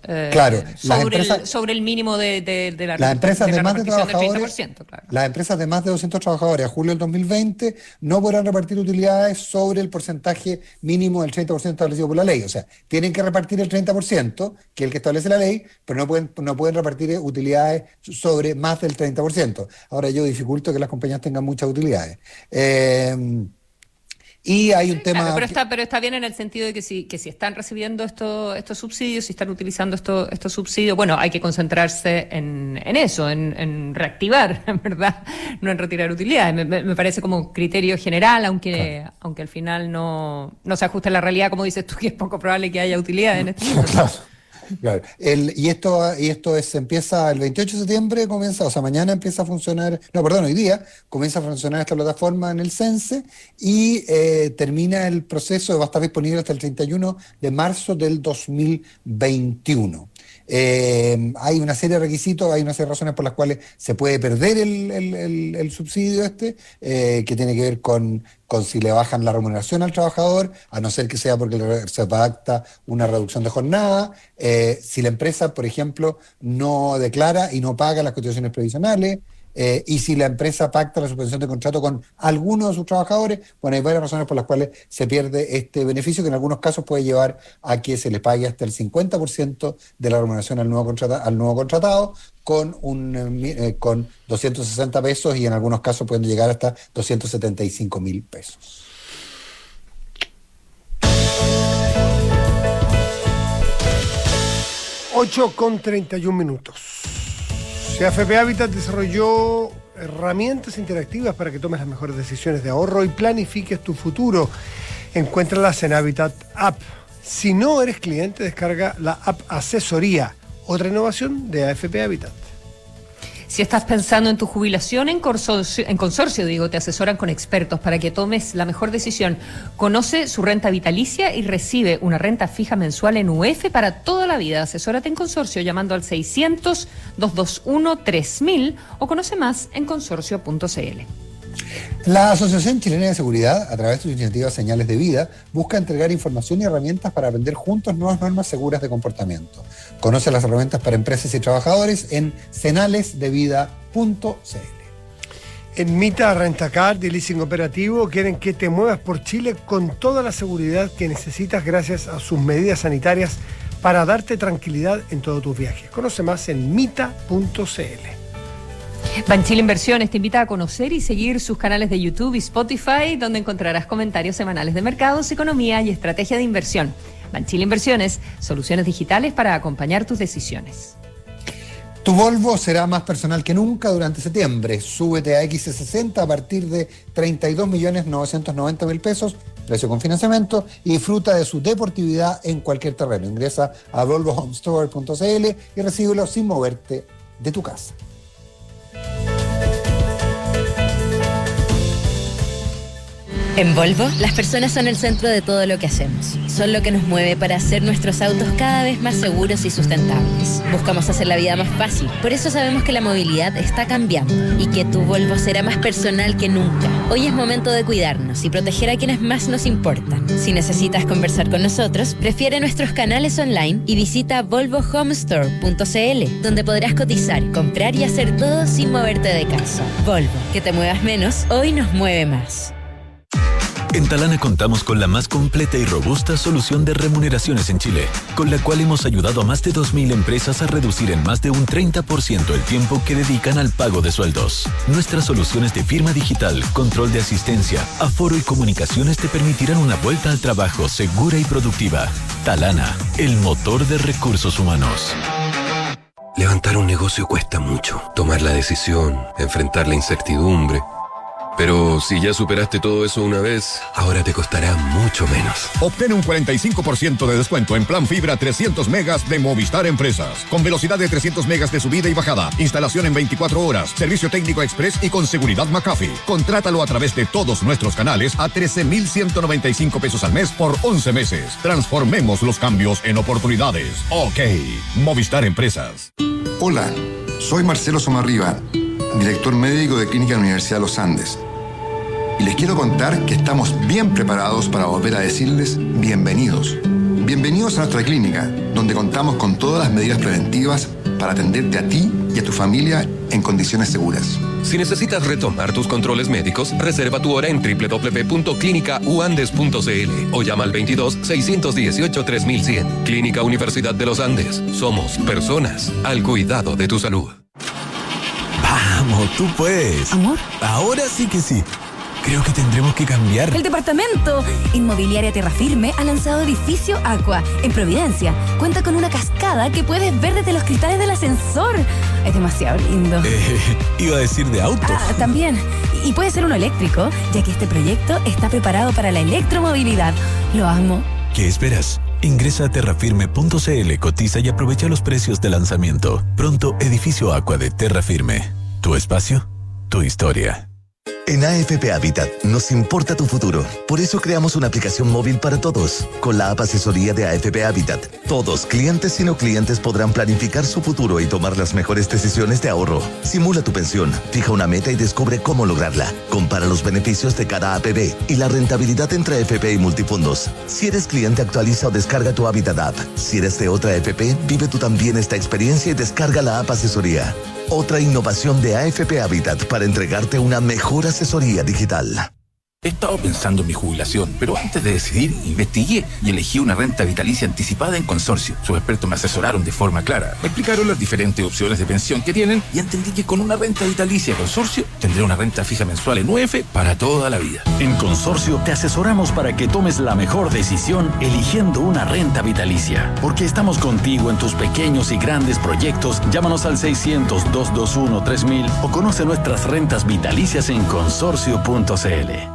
eh, claro, sobre, empresas, el, sobre el mínimo de, de, de la las empresas de, de, más de trabajadores, treinta por ciento, claro. Las empresas de más de doscientos trabajadores a julio del dos mil veinte no podrán repartir utilidades sobre el porcentaje mínimo del treinta por ciento establecido por la ley. O sea, tienen que repartir el treinta por ciento, que es el que establece la ley, pero no pueden, no pueden repartir utilidades sobre más del treinta por ciento. Ahora yo dificulto que las compañías tengan muchas utilidades. Eh, Y hay un tema... Claro, pero, está, pero está bien en el sentido de que si, que si están recibiendo esto, estos subsidios, si están utilizando esto, estos subsidios, bueno, hay que concentrarse en, en eso, en, en reactivar, en verdad, no en retirar utilidades. Me, me parece como criterio general, aunque claro. aunque al final no, no se ajuste a la realidad, como dices tú, que es poco probable que haya utilidades en este momento. Claro. Claro. El, y esto y esto es empieza el veintiocho de septiembre, comienza, o sea, mañana empieza a funcionar, no, perdón, hoy día comienza a funcionar esta plataforma en el Cense y eh, termina el proceso, va a estar disponible hasta el treinta y uno de marzo del dos mil veintiuno. Eh, hay una serie de requisitos, hay una serie de razones por las cuales se puede perder el, el, el, el subsidio este, eh, que tiene que ver con, con si le bajan la remuneración al trabajador, a no ser que sea porque se pacta una reducción de jornada, eh, si la empresa, por ejemplo, no declara y no paga las cotizaciones previsionales, Eh, y si la empresa pacta la suspensión de contrato con alguno de sus trabajadores, bueno, hay varias razones por las cuales se pierde este beneficio, que en algunos casos puede llevar a que se le pague hasta el cincuenta por ciento de la remuneración al nuevo, contrata, al nuevo contratado, con, un, eh, con doscientos sesenta pesos, y en algunos casos pueden llegar hasta doscientos setenta y cinco mil pesos. ocho con treinta y un minutos. A F P Habitat desarrolló herramientas interactivas para que tomes las mejores decisiones de ahorro y planifiques tu futuro. Encuéntralas en Habitat App. Si no eres cliente, descarga la app Asesoría, otra innovación de A F P Habitat. Si estás pensando en tu jubilación, en consorcio, en consorcio, digo, te asesoran con expertos para que tomes la mejor decisión. Conoce su renta vitalicia y recibe una renta fija mensual en U F para toda la vida. Asesórate en consorcio llamando al seiscientos, doscientos veintiuno, tres mil o conoce más en consorcio punto c l. La Asociación Chilena de Seguridad, a través de su iniciativa Señales de Vida, busca entregar información y herramientas para aprender juntos nuevas normas seguras de comportamiento. Conoce las herramientas para empresas y trabajadores en senales de vida punto c l. En Mita Rentacar de Leasing Operativo quieren que te muevas por Chile con toda la seguridad que necesitas gracias a sus medidas sanitarias para darte tranquilidad en todos tus viajes. Conoce más en mita punto c l. Banchile Inversiones te invita a conocer y seguir sus canales de YouTube y Spotify, donde encontrarás comentarios semanales de mercados, economía y estrategia de inversión. Banchile Inversiones, soluciones digitales para acompañar tus decisiones. Tu Volvo será más personal que nunca durante septiembre. Súbete a X C sesenta a partir de treinta y dos millones novecientos noventa mil pesos, precio con financiamiento, y disfruta de su deportividad en cualquier terreno. Ingresa a volvo home store punto c l y recíbelo sin moverte de tu casa. En Volvo, las personas son el centro de todo lo que hacemos. Son lo que nos mueve para hacer nuestros autos cada vez más seguros y sustentables. Buscamos hacer la vida más fácil. Por eso sabemos que la movilidad está cambiando y que tu Volvo será más personal que nunca. Hoy es momento de cuidarnos y proteger a quienes más nos importan. Si necesitas conversar con nosotros, prefiere nuestros canales online y visita volvo home store punto c l, donde podrás cotizar, comprar y hacer todo sin moverte de casa. Volvo, que te muevas menos, hoy nos mueve más. En Talana contamos con la más completa y robusta solución de remuneraciones en Chile, con la cual hemos ayudado a más de dos mil empresas a reducir en más de un treinta por ciento el tiempo que dedican al pago de sueldos. Nuestras soluciones de firma digital, control de asistencia, aforo y comunicaciones te permitirán una vuelta al trabajo segura y productiva. Talana, el motor de recursos humanos. Levantar un negocio cuesta mucho. Tomar la decisión, enfrentar la incertidumbre. Pero si ya superaste todo eso una vez, ahora te costará mucho menos. Obtén un cuarenta y cinco por ciento de descuento en plan fibra trescientos megas de Movistar Empresas. Con velocidad de trescientos megas de subida y bajada. Instalación en veinticuatro horas. Servicio técnico express y con seguridad McAfee. Contrátalo a través de todos nuestros canales a trece mil ciento noventa y cinco pesos al mes por once meses. Transformemos los cambios en oportunidades. Ok. Movistar Empresas. Hola, soy Marcelo Somarriba, director médico de Clínica de la Universidad de los Andes. Y les quiero contar que estamos bien preparados para volver a decirles bienvenidos. Bienvenidos a nuestra clínica, donde contamos con todas las medidas preventivas para atenderte a ti y a tu familia en condiciones seguras. Si necesitas retomar tus controles médicos, reserva tu hora en doble u doble u doble u punto clínica u andes punto c l o llama al veintidós, seiscientos dieciocho, tres mil cien. Clínica Universidad de los Andes. Somos personas al cuidado de tu salud. Vamos, tú puedes. ¿Amor? Ahora sí que sí. Creo que tendremos que cambiar. El departamento. Inmobiliaria Terrafirme ha lanzado Edificio Aqua en Providencia. Cuenta con una cascada que puedes ver desde los cristales del ascensor. Es demasiado lindo. Eh, iba a decir de autos. Ah, también. Y puede ser uno eléctrico, ya que este proyecto está preparado para la electromovilidad. Lo amo. ¿Qué esperas? Ingresa a terrafirme punto c l, cotiza y aprovecha los precios de lanzamiento. Pronto, Edificio Aqua de Terrafirme. Tu espacio, tu historia. En A F P Habitat nos importa tu futuro. Por eso creamos una aplicación móvil para todos. Con la app Asesoría de A F P Habitat, todos, clientes y no clientes, podrán planificar su futuro y tomar las mejores decisiones de ahorro. Simula tu pensión, fija una meta y descubre cómo lograrla. Compara los beneficios de cada A P B y la rentabilidad entre A F P y multifondos. Si eres cliente, actualiza o descarga tu Habitat app. Si eres de otra A F P, vive tú también esta experiencia y descarga la app Asesoría. Otra innovación de A F P Habitat para entregarte una mejor asesoría digital. He estado pensando en mi jubilación, pero antes de decidir, investigué y elegí una renta vitalicia anticipada en Consorcio. Sus expertos me asesoraron de forma clara, me explicaron las diferentes opciones de pensión que tienen y entendí que con una renta vitalicia Consorcio tendré una renta fija mensual en U E F para toda la vida. En Consorcio te asesoramos para que tomes la mejor decisión eligiendo una renta vitalicia. Porque estamos contigo en tus pequeños y grandes proyectos. Llámanos al seiscientos, doscientos veintiuno, tres mil o conoce nuestras rentas vitalicias en consorcio punto c l.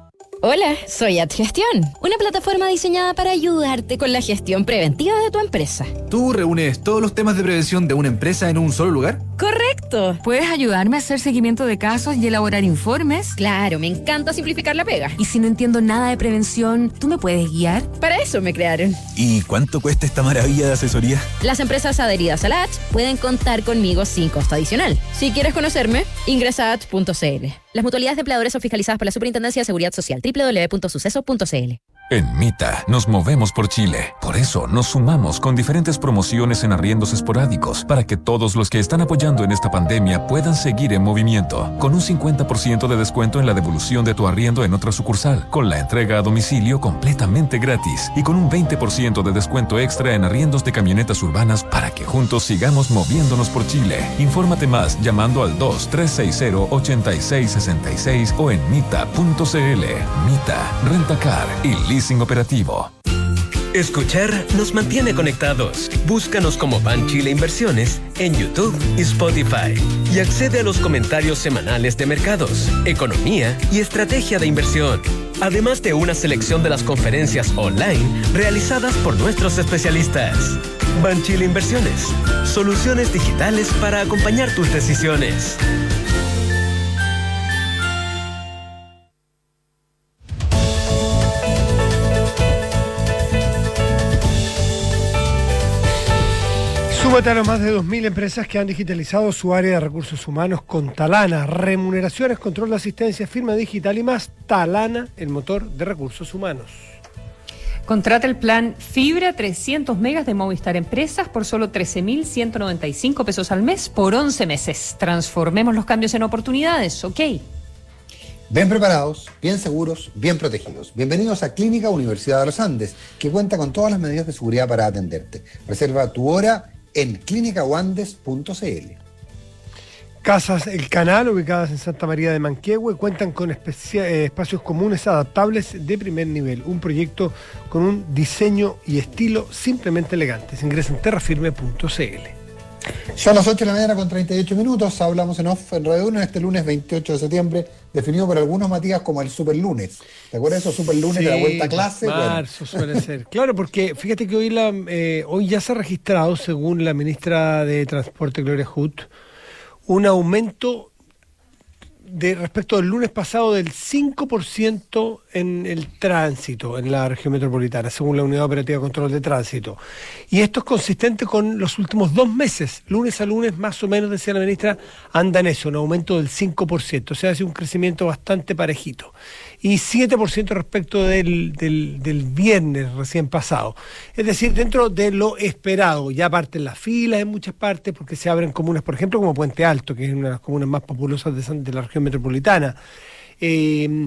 Hola, soy AdGestión, una plataforma diseñada para ayudarte con la gestión preventiva de tu empresa. ¿Tú reúnes todos los temas de prevención de una empresa en un solo lugar? ¡Correcto! ¿Puedes ayudarme a hacer seguimiento de casos y elaborar informes? Claro, me encanta simplificar la pega. Y si no entiendo nada de prevención, ¿tú me puedes guiar? Para eso me crearon. ¿Y cuánto cuesta esta maravilla de asesoría? Las empresas adheridas a la H pueden contar conmigo sin costo adicional. Si quieres conocerme, ingresa a h punto c l. Las mutualidades de empleadores son fiscalizadas por la Superintendencia de Seguridad Social, doble u doble u doble u punto suceso punto c l. En Mita nos movemos por Chile. Por eso nos sumamos con diferentes promociones en arriendos esporádicos para que todos los que están apoyando en esta pandemia puedan seguir en movimiento. Con un cincuenta por ciento de descuento en la devolución de tu arriendo en otra sucursal, con la entrega a domicilio completamente gratis y con un veinte por ciento de descuento extra en arriendos de camionetas urbanas para que juntos sigamos moviéndonos por Chile. Infórmate más llamando al dos, tres seis cero, ocho seis seis seis o en mita punto c l. Mita, Rentacar y Leasing Operativo. Escuchar nos mantiene conectados. Búscanos como Ban Chile Inversiones en YouTube y Spotify. Y accede a los comentarios semanales de mercados, economía y estrategia de inversión. Además de una selección de las conferencias online realizadas por nuestros especialistas. Ban Chile Inversiones. Soluciones digitales para acompañar tus decisiones. Súmate a las más de dos mil empresas que han digitalizado su área de recursos humanos con Talana. Remuneraciones, control de asistencia, firma digital y más. Talana, el motor de recursos humanos. Contrata el plan Fibra trescientos megas de Movistar Empresas por solo trece mil ciento noventa y cinco pesos al mes por once meses. Transformemos los cambios en oportunidades, ¿ok? Bien preparados, bien seguros, bien protegidos. Bienvenidos a Clínica Universidad de los Andes, que cuenta con todas las medidas de seguridad para atenderte. Reserva tu hora en clínica u andes punto c l. Casas El Canal, ubicadas en Santa María de Manquehue, cuentan con especia- eh, espacios comunes adaptables de primer nivel. Un proyecto con un diseño y estilo simplemente elegantes. Ingresa en terrafirme punto c l. Son las ocho de la mañana con treinta y ocho minutos. Hablamos en off en Radio uno este lunes veintiocho de septiembre, definido por algunos, Matías, como el superlunes. ¿Te acuerdas de esos superlunes Sí, de la vuelta a clase? marzo Bueno. suele ser. Claro, porque fíjate que hoy, la, eh, hoy ya se ha registrado, según la ministra de Transporte, Gloria Hutt, un aumento de respecto del lunes pasado del cinco por ciento en el tránsito en la región metropolitana, según la Unidad Operativa de Control de Tránsito. Y esto es consistente con los últimos dos meses. Lunes a lunes, más o menos, decía la ministra, anda en eso, un aumento del cinco por ciento. O sea, hace un crecimiento bastante parejito. Y siete por ciento respecto del, del, del viernes recién pasado. Es decir, dentro de lo esperado. Ya parten las filas en muchas partes porque se abren comunas, por ejemplo, como Puente Alto, que es una de las comunas más populosas de, de la región metropolitana. Eh,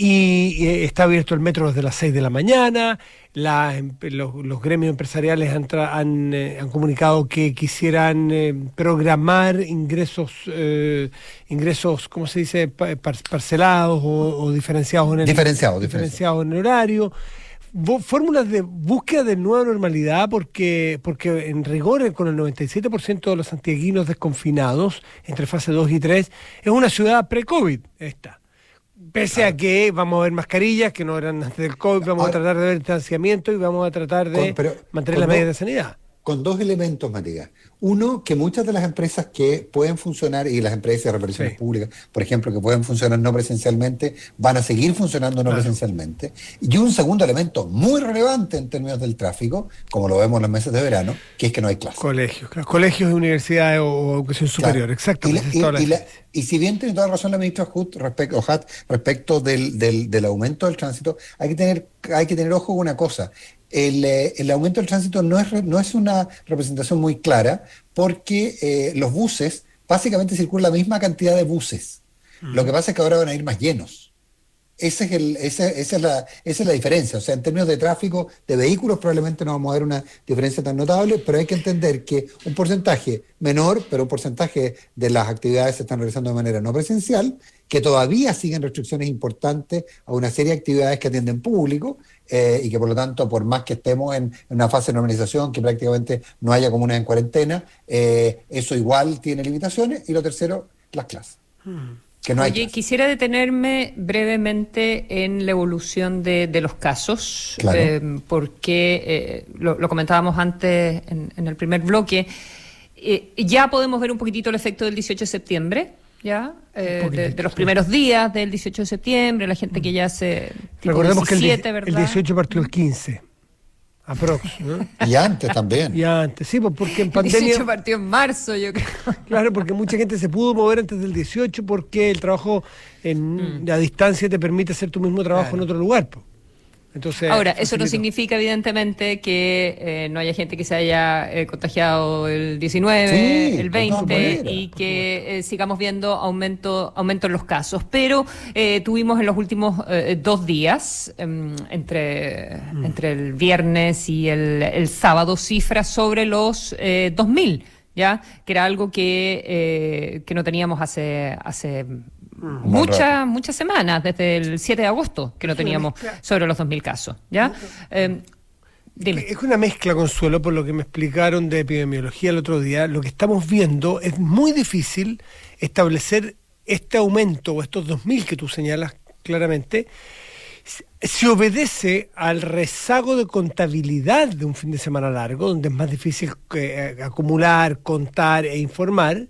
y eh, está abierto el metro desde las seis de la mañana. La, los, los gremios empresariales han, tra, han, eh, han comunicado que quisieran eh, programar ingresos, eh, ingresos, ¿cómo se dice?, par, parcelados o, o diferenciados en el, diferenciado, diferenciado en el horario. Fórmulas de búsqueda de nueva normalidad, porque porque en rigor, con el noventa y siete por ciento de los santiaguinos desconfinados entre fase dos y tres, es una ciudad pre-COVID esta. Pese claro. a que vamos a ver mascarillas que no eran antes del COVID, vamos Ahora, a tratar de ver distanciamiento y vamos a tratar de con, pero, mantener las medidas de sanidad. Con dos elementos, Matías. Uno, que muchas de las empresas que pueden funcionar, y las empresas de reparaciones sí. públicas, por ejemplo, que pueden funcionar no presencialmente, van a seguir funcionando no claro. presencialmente. Y un segundo elemento muy relevante en términos del tráfico, como lo vemos en los meses de verano, que es que no hay clases. Colegios, claro. Colegios, universidades o educación superior, claro. exacto. Y, la, y, la y, la, y si bien tiene toda razón la ministra Hutt respecto, respecto del, del, del aumento del tránsito, hay que tener, hay que tener ojo con una cosa. El, el aumento del tránsito no es, no es una representación muy clara porque eh, los buses, básicamente circula la misma cantidad de buses. Mm. Lo que pasa es que ahora van a ir más llenos. Ese es el, ese, esa, es la, esa es la diferencia. O sea, en términos de tráfico de vehículos probablemente no vamos a ver una diferencia tan notable, pero hay que entender que un porcentaje menor, pero un porcentaje de las actividades se están realizando de manera no presencial, que todavía siguen restricciones importantes a una serie de actividades que atienden público, eh, y que por lo tanto, por más que estemos en, en una fase de normalización, que prácticamente no haya comunas en cuarentena, eh, eso igual tiene limitaciones. Y lo tercero, las clases. Hmm. Que no Oye, hay quisiera detenerme brevemente en la evolución de, de los casos, claro. eh, porque eh, lo, lo comentábamos antes en, en el primer bloque. Eh, ya podemos ver un poquitito el efecto del dieciocho de septiembre. ¿Ya? Eh, de, de los primeros días del dieciocho de septiembre, la gente que ya se... Recordemos diecisiete, que el, die, el dieciocho partió el quince, aprox, ¿no? Y antes también. Y antes, sí, porque en pandemia... El dieciocho partió en marzo, yo creo. Claro, porque mucha gente se pudo mover antes del dieciocho porque el trabajo en, mm. a distancia te permite hacer tu mismo trabajo claro. en otro lugar, pues. Entonces, ahora, eso no significa evidentemente que eh, no haya gente que se haya eh, contagiado el diecinueve, sí, el veinte no, y que eh, sigamos viendo aumento aumento en los casos. Pero eh, tuvimos en los últimos eh, dos días, eh, entre, mm. entre el viernes y el, el sábado, cifras sobre los eh, dos mil, ¿ya? Que era algo que, eh, que no teníamos hace... hace Muchas, muchas semanas, desde el siete de agosto, que no teníamos sobre los dos mil casos, ¿ya? Eh, dime. Es una mezcla, Consuelo, por lo que me explicaron de epidemiología el otro día. Lo que estamos viendo es muy difícil establecer este aumento, o estos dos mil que tú señalas claramente, si obedece al rezago de contabilidad de un fin de semana largo, donde es más difícil eh, acumular, contar e informar,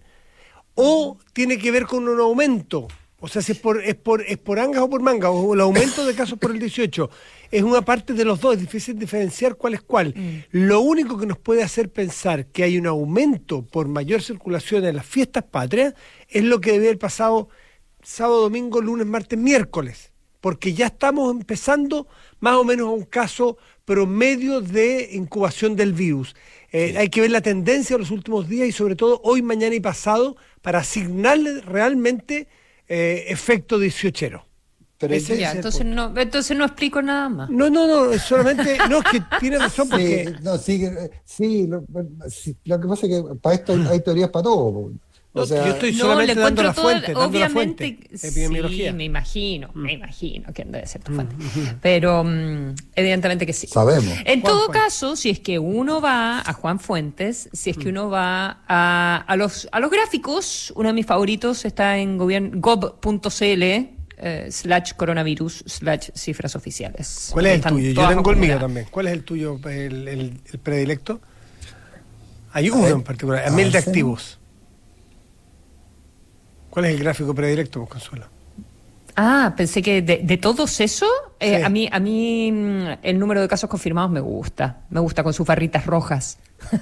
o tiene que ver con un aumento. O sea, si es por, es por, es por angas o por mangas, o el aumento de casos por el dieciocho, es una parte de los dos, es difícil diferenciar cuál es cuál. Mm. Lo único que nos puede hacer pensar que hay un aumento por mayor circulación en las fiestas patrias es lo que debe haber pasado sábado, domingo, lunes, martes, miércoles, porque ya estamos empezando más o menos a un caso promedio de incubación del virus. Eh, sí. Hay que ver la tendencia de los últimos días y sobre todo hoy, mañana y pasado para asignarle realmente eh, efecto dieciochero. Pero ese, ya, entonces no, entonces no explico nada más. No, no, no, solamente, no, es que tiene razón porque... Sí, no, sí, sí, lo, sí, lo que pasa es que para esto hay, hay teorías para todo. O sea, yo estoy solamente no, dando la fuente, el, dando la fuente, epidemiología. Sí, me imagino, mm. me imagino que debe ser tu fuente. Mm. Pero um, evidentemente que sí. Sabemos. En Juan todo Fuentes. Caso, si es que uno va a Juan Fuentes, si es que uno va a, a los a los gráficos, uno de mis favoritos está en gob punto c l eh, slash coronavirus slash cifras oficiales. ¿Cuál es el tuyo? Yo tengo el mío también. ¿Cuál es el tuyo, el, el, el predilecto? Hay uno en particular, mil de activos. ¿Cuál es el gráfico predilecto, Consuelo? Ah, pensé que de, de todos esos, Eh, Sí. a mí, a mí mm, el número de casos confirmados me gusta. Me gusta con sus barritas rojas.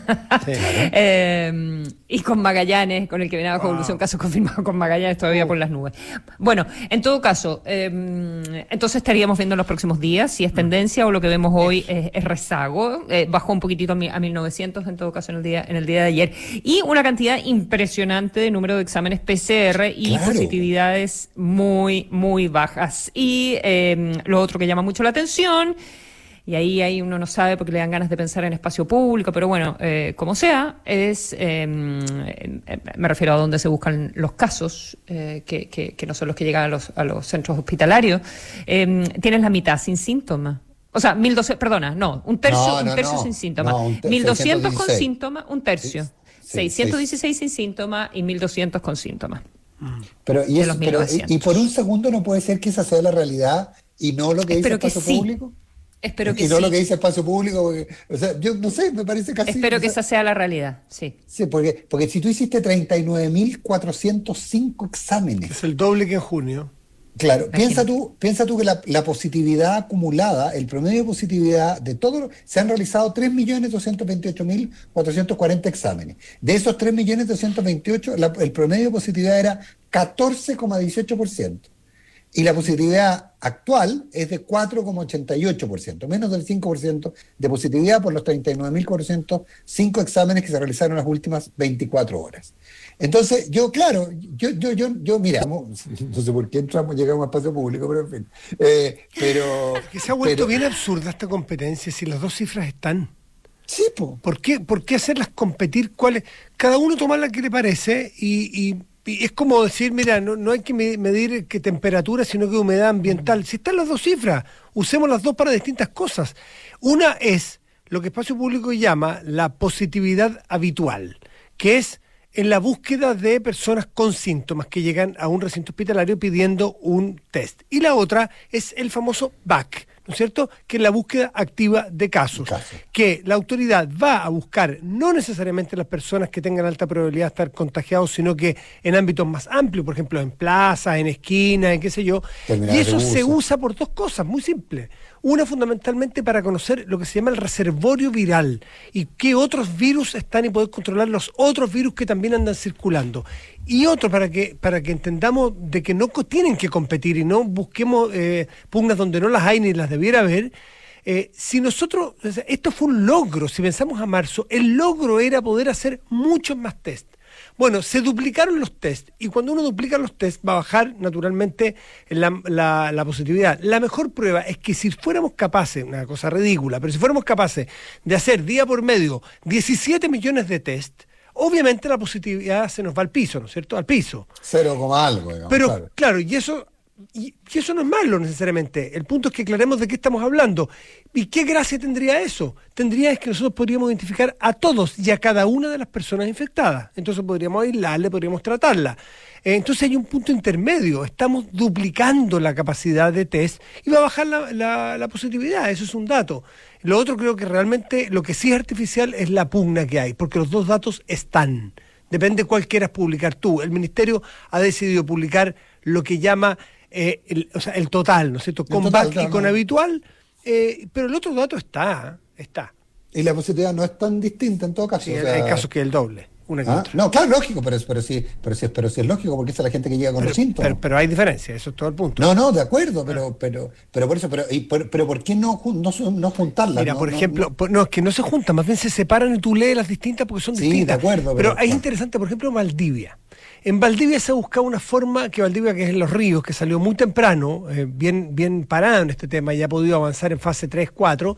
eh, y con Magallanes, con el que viene abajo Wow. evolución, casos confirmados con Magallanes todavía por las nubes. Bueno, en todo caso, eh, entonces estaríamos viendo en los próximos días si es tendencia o lo que vemos hoy es, es rezago. Eh, bajó un poquito a, mi- a mil novecientos en todo caso en el día en el día de ayer. Y una cantidad impresionante de número de exámenes P C R y Claro. positividades muy, muy bajas. Y eh, lo otro que llama mucho la atención, y ahí, ahí uno no sabe porque le dan ganas de pensar en espacio público, pero bueno, eh, como sea, es, eh, eh, me refiero a dónde se buscan los casos, eh, que, que, que no son los que llegan a los, a los centros hospitalarios. Eh, tienes la mitad sin síntomas. O sea, mil doscientos, perdona, no, un tercio, No, no, un tercio no. sin síntomas. No, un ter- mil doscientos con seiscientos dieciséis. síntomas, un tercio. Sí, seiscientos dieciséis sin síntomas y mil doscientos con síntomas. Pero, y, De es- los pero mil y, novecientos. y por un segundo no puede ser que esa sea la realidad y no lo que Espero dice que Espacio sí. Público. Espero que y no sí. lo que dice Espacio Público, porque, o sea, yo no sé, me parece casi... Espero o que sea, esa sea la realidad, sí. Sí, porque, porque si tú hiciste treinta y nueve mil cuatrocientos cinco exámenes, Es el doble que en junio. claro, piensa tú, piensa tú que la, la positividad acumulada, el promedio de positividad de todo, se han realizado tres millones doscientos veintiocho mil cuatrocientos cuarenta exámenes. De esos tres millones doscientos veintiocho, la- el promedio de positividad era catorce coma dieciocho por ciento. Y la positividad actual es de cuatro coma ochenta y ocho por ciento, menos del cinco por ciento de positividad por los treinta y nueve mil cuatrocientos cinco exámenes que se realizaron en las últimas veinticuatro horas. Entonces, yo, claro, yo, yo, yo, yo mira, no sé por qué entramos, llegamos a espacio público, pero en fin. Eh, pero. Que se ha vuelto pero- bien absurda esta competencia si las dos cifras están. Sí, po. ¿Por qué, por qué hacerlas competir? ¿Cuáles? Cada uno toma la que le parece y, y- y es como decir, mira, no, no hay que me- medir qué temperatura, sino que humedad ambiental. Si están las dos cifras, usemos las dos para distintas cosas. Una es lo que Espacio Público llama la positividad habitual, que es en la búsqueda de personas con síntomas que llegan a un recinto hospitalario pidiendo un test. Y la otra es el famoso B A C, ¿no es cierto?, que es la búsqueda activa de casos, que la autoridad va a buscar no necesariamente las personas que tengan alta probabilidad de estar contagiados, sino que en ámbitos más amplios, por ejemplo, en plazas, en esquinas, en qué sé yo. Terminales Y eso de se buses. usa por dos cosas muy simples. Una, fundamentalmente, para conocer lo que se llama el reservorio viral y qué otros virus están y poder controlar los otros virus que también andan circulando. Y otro, para que para que entendamos de que no co- tienen que competir y no busquemos eh, pugnas donde no las hay ni las debiera haber. Eh, si nosotros, o sea, esto fue un logro, si pensamos a marzo, el logro era poder hacer muchos más test. Bueno, se duplicaron los test y cuando uno duplica los test va a bajar naturalmente la, la, la positividad. La mejor prueba es que si fuéramos capaces, una cosa ridícula, pero si fuéramos capaces de hacer día por medio diecisiete millones de test, obviamente la positividad se nos va al piso, ¿no es cierto? Al piso. Cero coma algo, digamos. Pero claro. claro, y eso y, y eso no es malo necesariamente. El punto es que aclaremos de qué estamos hablando. ¿Y qué gracia tendría eso? Tendría es que nosotros podríamos identificar a todos y a cada una de las personas infectadas. Entonces podríamos aislarle, podríamos tratarla. Eh, entonces hay un punto intermedio. Estamos duplicando la capacidad de test y va a bajar la, la, la positividad. Eso es un dato. Lo otro creo que realmente lo que sí es artificial es la pugna que hay, porque los dos datos están. Depende cuál quieras publicar tú. El Ministerio ha decidido publicar lo que llama eh, el, o sea, el total, ¿no es cierto? El Con total, B A C y claro, con no. habitual, eh, pero el otro dato está, está. Y la positividad no es tan distinta en todo caso. Sí, o sea- hay casos que es el doble, una que ¿Ah? otra. No, claro, lógico, pero, pero, sí, pero, sí, pero sí es lógico porque esa es la gente que llega con los síntomas. Pero, pero hay diferencia, eso es todo el punto. No, no, de acuerdo, pero pero pero por eso, pero y por- pero ¿por qué no jun- no, no juntarlas? Mira, No, por no, ejemplo, no. por- no, es que no se juntan, más bien se separan y tú lees las distintas porque son Sí, distintas. de acuerdo, Pero, pero- es interesante, por ejemplo, Valdivia. En Valdivia se ha buscado una forma, que Valdivia, que es en Los Ríos, que salió muy temprano, eh, bien, bien parado en este tema y ha podido avanzar en fase tres, cuatro.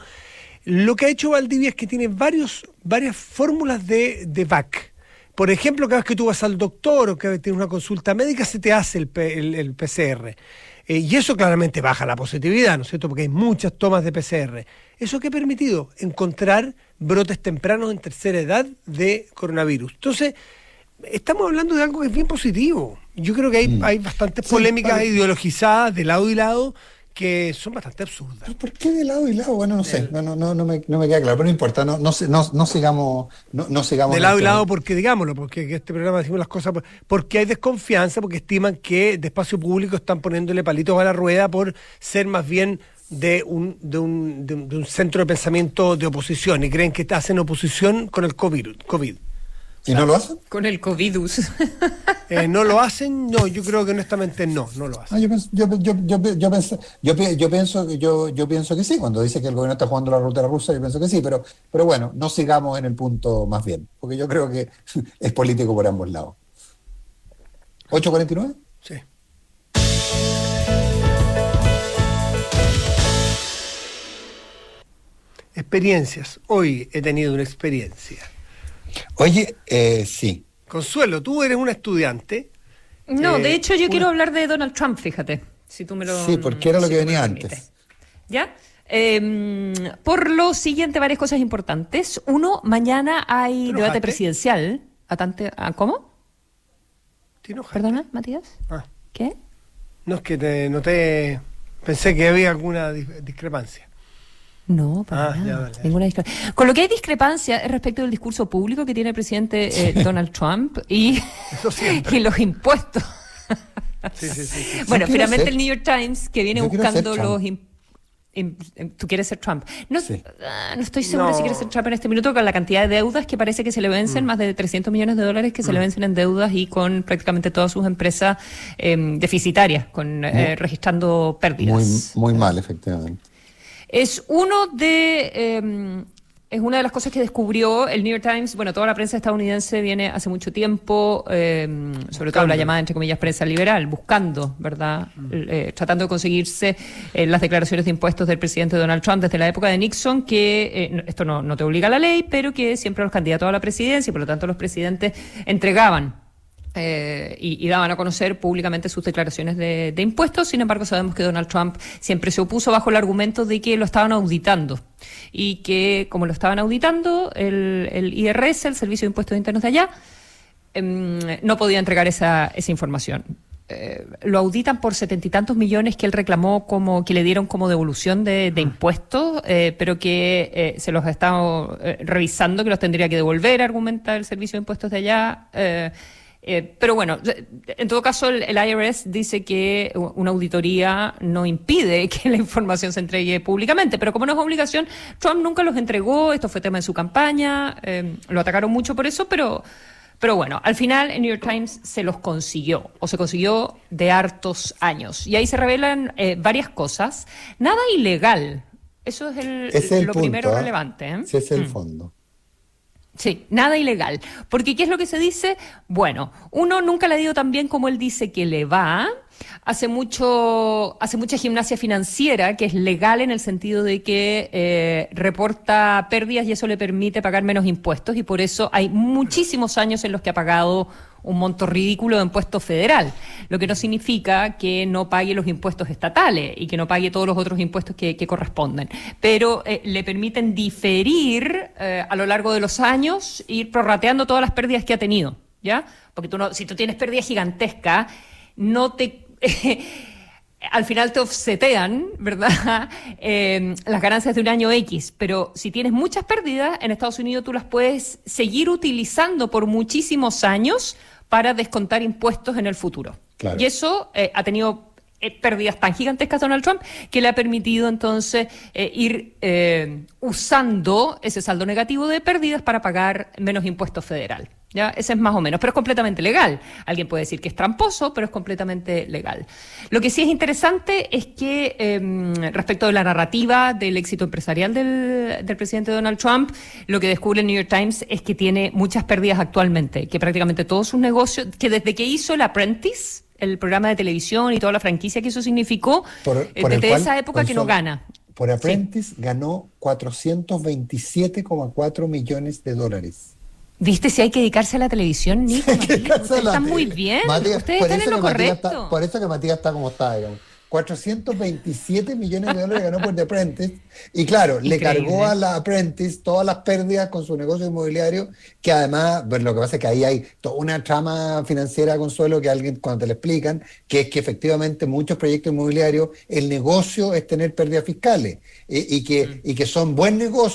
Lo que ha hecho Valdivia es que tiene varios, varias fórmulas de, de V A C. Por ejemplo, cada vez que tú vas al doctor o que tienes una consulta médica, se te hace el, P- el- el P C R. Eh, y eso claramente baja la positividad, ¿no es cierto? Porque hay muchas tomas de P C R. ¿Eso qué ha permitido? Encontrar brotes tempranos en tercera edad de coronavirus. Entonces, estamos hablando de algo que es bien positivo. Yo creo que hay, hay bastantes Sí, polémicas vale. ideologizadas de lado y lado que son bastante absurdas. ¿Por qué de lado y lado? Bueno, no sé, no, no, no, no, me, no me queda claro, pero no importa, no, no, se- no, no sigamos, no, no sigamos. De en lado y esto, lado, ¿no? porque digámoslo, porque en este programa decimos las cosas, por- porque hay desconfianza, porque estiman que de espacio público están poniéndole palitos a la rueda por ser más bien de un, de un, de un, de un centro de pensamiento de oposición y creen que hacen oposición con el COVID. COVID. ¿Y no lo hacen? Con el COVIDus. Eh, ¿No lo hacen? No, yo creo que honestamente no, no lo hacen. Ah, yo, pienso, yo, yo, yo, yo, pensé, yo, yo, pienso, yo, yo pienso que sí, cuando dice que el gobierno está jugando la ruta rusa, yo pienso que sí, pero, pero bueno, no sigamos en el punto más bien, porque yo creo que es político por ambos lados. ¿ocho cuarenta y nueve? Sí. Experiencias. Hoy he tenido una experiencia. Oye, eh, sí. Consuelo, tú eres una estudiante. No, eh, de hecho yo una... quiero hablar de Donald Trump, fíjate. Si tú me lo, sí, porque era lo si que venía antes. ¿Ya? Eh, por lo siguiente, varias cosas importantes. Uno, mañana hay debate enojaste? presidencial. Atante, ¿cómo? ¿Te enojaste? ¿Perdona, Matías? Ah. ¿Qué? No, es que te noté... Pensé que había alguna discrepancia. No, para ah, nada. Ya, vale. Ninguna discrepancia. Con lo que hay discrepancia es respecto del discurso público que tiene el presidente eh, Donald Trump y, y los impuestos. Sí, sí, sí, sí. Bueno, Yo finalmente ser, el New York Times, que viene buscando los impuestos. ¿Tú quieres ser Trump? No, sí. uh, no estoy segura no. si quieres ser Trump en este minuto con la cantidad de deudas que parece que se le vencen, mm. más de trescientos millones de dólares que mm. se le vencen en deudas y con prácticamente todas sus empresas eh, deficitarias, con eh, registrando pérdidas. Muy, muy mal, efectivamente. Es uno de... Eh, es una de las cosas que descubrió el New York Times. Bueno, toda la prensa estadounidense viene hace mucho tiempo, eh, sobre buscando. todo la llamada, entre comillas, prensa liberal, buscando, ¿verdad? Mm. Eh, tratando de conseguirse eh, las declaraciones de impuestos del presidente Donald Trump desde la época de Nixon, que eh, esto no, no te obliga a la ley, pero que siempre los candidatos a la presidencia, y por lo tanto los presidentes, entregaban Eh, y, y daban a conocer públicamente sus declaraciones de, de impuestos. Sin embargo, sabemos que Donald Trump siempre se opuso bajo el argumento de que lo estaban auditando y que, como lo estaban auditando, el, el I R S, el Servicio de Impuestos Internos de allá, eh, no podía entregar esa, esa información. Eh, lo auditan por setenta y tantos millones que él reclamó como que le dieron como devolución de, de impuestos, eh, pero que eh, se los ha estado eh, revisando, que los tendría que devolver, argumenta el Servicio de Impuestos de allá. Eh, Eh, pero bueno, en todo caso el, el I R S dice que una auditoría no impide que la información se entregue públicamente, pero como no es obligación, Trump nunca los entregó, esto fue tema de su campaña, eh, lo atacaron mucho por eso, pero, pero bueno, al final el New York Times se los consiguió, o se consiguió de hartos años, y ahí se revelan eh, varias cosas, nada ilegal, eso es, el, es el lo punto, primero ¿eh? relevante. ¿eh? Sí, es el mm. fondo. Sí, nada ilegal. Porque ¿qué es lo que se dice? Bueno, uno nunca le ha ido tan bien como él dice que le va. Hace mucho, hace mucha gimnasia financiera, que es legal en el sentido de que eh, reporta pérdidas y eso le permite pagar menos impuestos. Y por eso hay muchísimos años en los que ha pagado un monto ridículo de impuesto federal, lo que no significa que no pague los impuestos estatales y que no pague todos los otros impuestos que, que corresponden, pero eh, le permiten diferir eh, a lo largo de los años, ir prorrateando todas las pérdidas que ha tenido, ¿ya? Porque tú no, si tú tienes pérdidas gigantescas, no te... Eh, al final te offsetean, ¿verdad? Eh, las ganancias de un año X, pero si tienes muchas pérdidas, en Estados Unidos tú las puedes seguir utilizando por muchísimos años para descontar impuestos en el futuro. Claro. Y eso eh, ha tenido eh, pérdidas tan gigantescas Donald Trump que le ha permitido entonces eh, ir eh, usando ese saldo negativo de pérdidas para pagar menos impuesto federal. ¿Ya? Ese es más o menos, pero es completamente legal. Alguien puede decir que es tramposo, pero es completamente legal. Lo que sí es interesante es que eh, respecto de la narrativa del éxito empresarial del, del presidente Donald Trump, lo que descubre el New York Times es que tiene muchas pérdidas actualmente, que prácticamente todos sus negocios, que desde que hizo el Apprentice, el programa de televisión y toda la franquicia que eso significó, por, por desde cual, esa época que no gana. Por Apprentice sí. ganó cuatrocientos veintisiete coma cuatro millones de dólares. ¿Viste si hay que dedicarse a la televisión, Nico? Ustedes están muy bien. Matías, Ustedes están en lo correcto. Está, por eso que Matías está como está, digamos. cuatrocientos veintisiete millones de dólares ganó por The Apprentice. Y claro, increíble. Le cargó a la Apprentice todas las pérdidas con su negocio inmobiliario, que además, pues, lo que pasa es que ahí hay toda una trama financiera, Consuelo, que alguien cuando te lo explican, que es que efectivamente muchos proyectos inmobiliarios, el negocio es tener pérdidas fiscales. Y, y, que, mm. y que son buen negocio,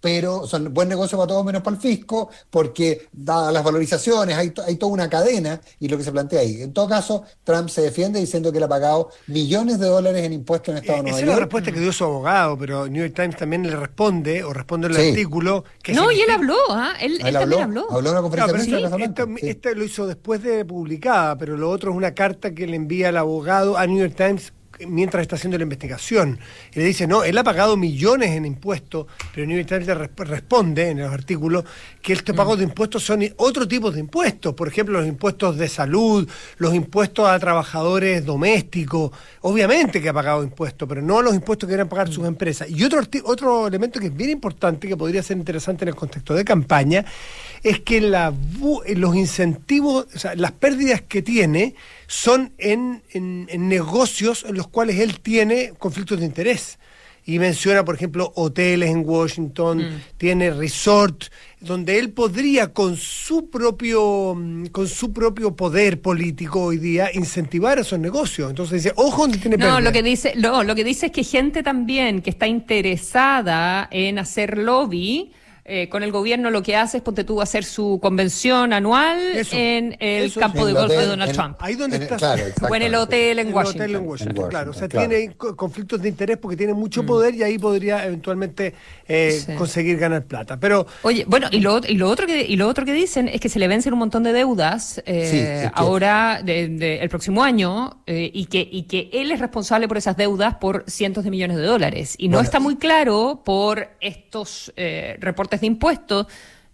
pero son buen negocio para todos menos para el fisco, porque dadas las valorizaciones, hay, hay toda una cadena, y lo que se plantea ahí. En todo caso, Trump se defiende diciendo que él ha pagado millones de dólares en impuestos en el Estado eh, de Nueva York. Esa es la respuesta que dio su abogado, pero New York Times también le responde, o responde en el sí. artículo. Que no, y él habló, ¿ah? ¿eh? Él, él, él también habló. Habló en una conferencia no, de prensa. Sí, esta, sí. esta lo hizo después de publicada, pero lo otro es una carta que le envía el abogado a New York Times mientras está haciendo la investigación. Y le dice, no, él ha pagado millones en impuestos, pero New York Times le resp- responde en los artículos que estos pagos de impuestos son otro tipo de impuestos. Por ejemplo, los impuestos de salud, los impuestos a trabajadores domésticos. Obviamente que ha pagado impuestos, pero no los impuestos que deben pagar sus empresas. Y otro, arti- otro elemento que es bien importante, que podría ser interesante en el contexto de campaña, es que la, los incentivos, o sea, las pérdidas que tiene son en, en, en negocios en los cuales él tiene conflictos de interés. Y menciona, por ejemplo, hoteles en Washington, mm. tiene resort, donde él podría con su propio con su propio poder político hoy día incentivar esos negocios. Entonces dice, ojo donde tiene pérdida. No, lo que dice, no, lo que dice es que gente también que está interesada en hacer lobby Eh, con el gobierno lo que hace es, ponte tú, hacer su convención anual eso, en el eso, campo de golf de Donald en, Trump. Ahí donde está. Claro, o en el hotel en, en Washington. El hotel en Washington, en Washington claro. O sea, claro. tiene conflictos de interés porque tiene mucho poder mm. y ahí podría eventualmente eh, sí. conseguir ganar plata. Pero oye, bueno, y lo, y lo otro que y lo otro que dicen es que se le vencen un montón de deudas eh, sí, es que... ahora de, de, el próximo año eh, y que y que él es responsable por esas deudas por cientos de millones de dólares. Y no bueno, está muy claro por estos eh, reportes de impuestos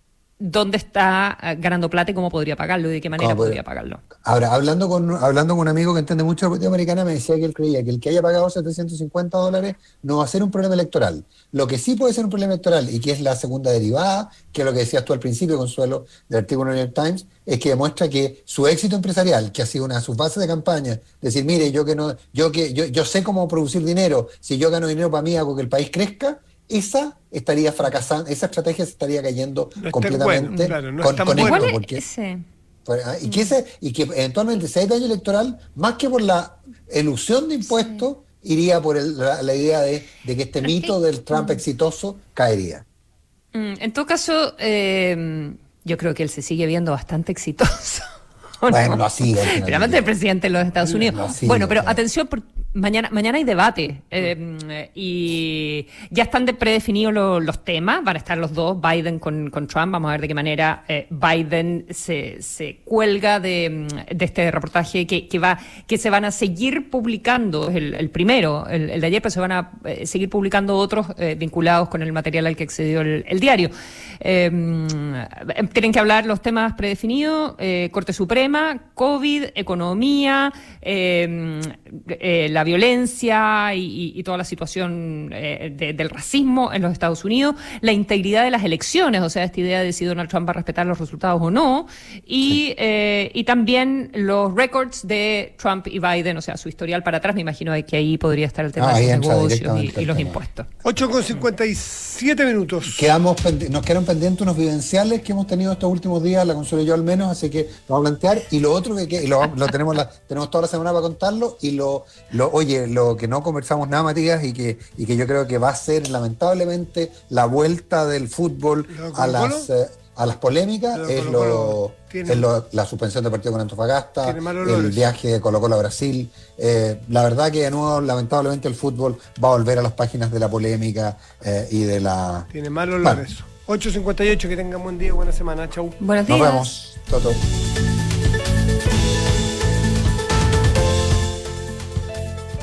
dónde está ganando plata y cómo podría pagarlo y de qué manera podría pagarlo. Ahora, hablando con hablando con un amigo que entiende mucho de política americana, me decía que él creía que el que haya pagado setecientos cincuenta dólares no va a ser un problema electoral. Lo que sí puede ser un problema electoral, y que es la segunda derivada, que es lo que decías tú al principio, Consuelo, del artículo del New York Times, es que demuestra que su éxito empresarial, que ha sido una de sus bases de campaña, decir, mire, yo que no, yo que yo, yo sé cómo producir dinero, si yo gano dinero para mí hago que el país crezca, esa estaría fracasando, esa estrategia se estaría cayendo no completamente bueno, claro, no con, con bueno. esto, porque, ese? y, que ese, y que eventualmente si hay daño electoral, más que por la elusión de impuestos, sí. iría por el, la, la idea de, de que este mito del Trump exitoso caería. En todo caso, eh, yo creo que él se sigue viendo bastante exitoso. Bueno, no, no así. Realmente el presidente de los Estados Unidos. No, así, bueno, pero claro. atención, por, mañana mañana hay debate eh, y ya están de predefinidos lo, los temas. Van a estar los dos, Biden con, con Trump. Vamos a ver de qué manera eh, Biden se, se cuelga de, de este reportaje que, que va que se van a seguir publicando. El, el primero, el, el de ayer, pero se van a eh, seguir publicando otros eh, vinculados con el material al que accedió el, el diario. Eh, tienen que hablar los temas predefinidos, eh, Corte Suprema, COVID, economía, eh, eh, la violencia y, y, y toda la situación eh, de, del racismo en los Estados Unidos, la integridad de las elecciones, o sea, esta idea de si Donald Trump va a respetar los resultados o no, y, sí. eh, y también los records de Trump y Biden, o sea, su historial para atrás. Me imagino que ahí podría estar el tema ah, de los negocios y, y los impuestos. ocho con cincuenta y siete minutos. Quedamos pendi- nos quedaron pendientes unos vivenciales que hemos tenido estos últimos días, la Consuelo y yo al menos, así que lo vamos a plantear. Y lo otro que, que y lo, lo tenemos la, tenemos toda la semana para contarlo, y lo, lo oye, lo que no conversamos nada, Matías, y que y que yo creo que va a ser lamentablemente la vuelta del fútbol a las eh, a las polémicas, es, lo, es lo, la suspensión del partido con Antofagasta, el viaje de Colo Colo a Brasil. Eh, la verdad que de nuevo, lamentablemente, el fútbol va a volver a las páginas de la polémica eh, y de la... Tiene mal olor bueno. eso. ocho cincuenta y ocho, que tengan buen día, buena semana, chau. Buenos días. Nos vemos. Toto.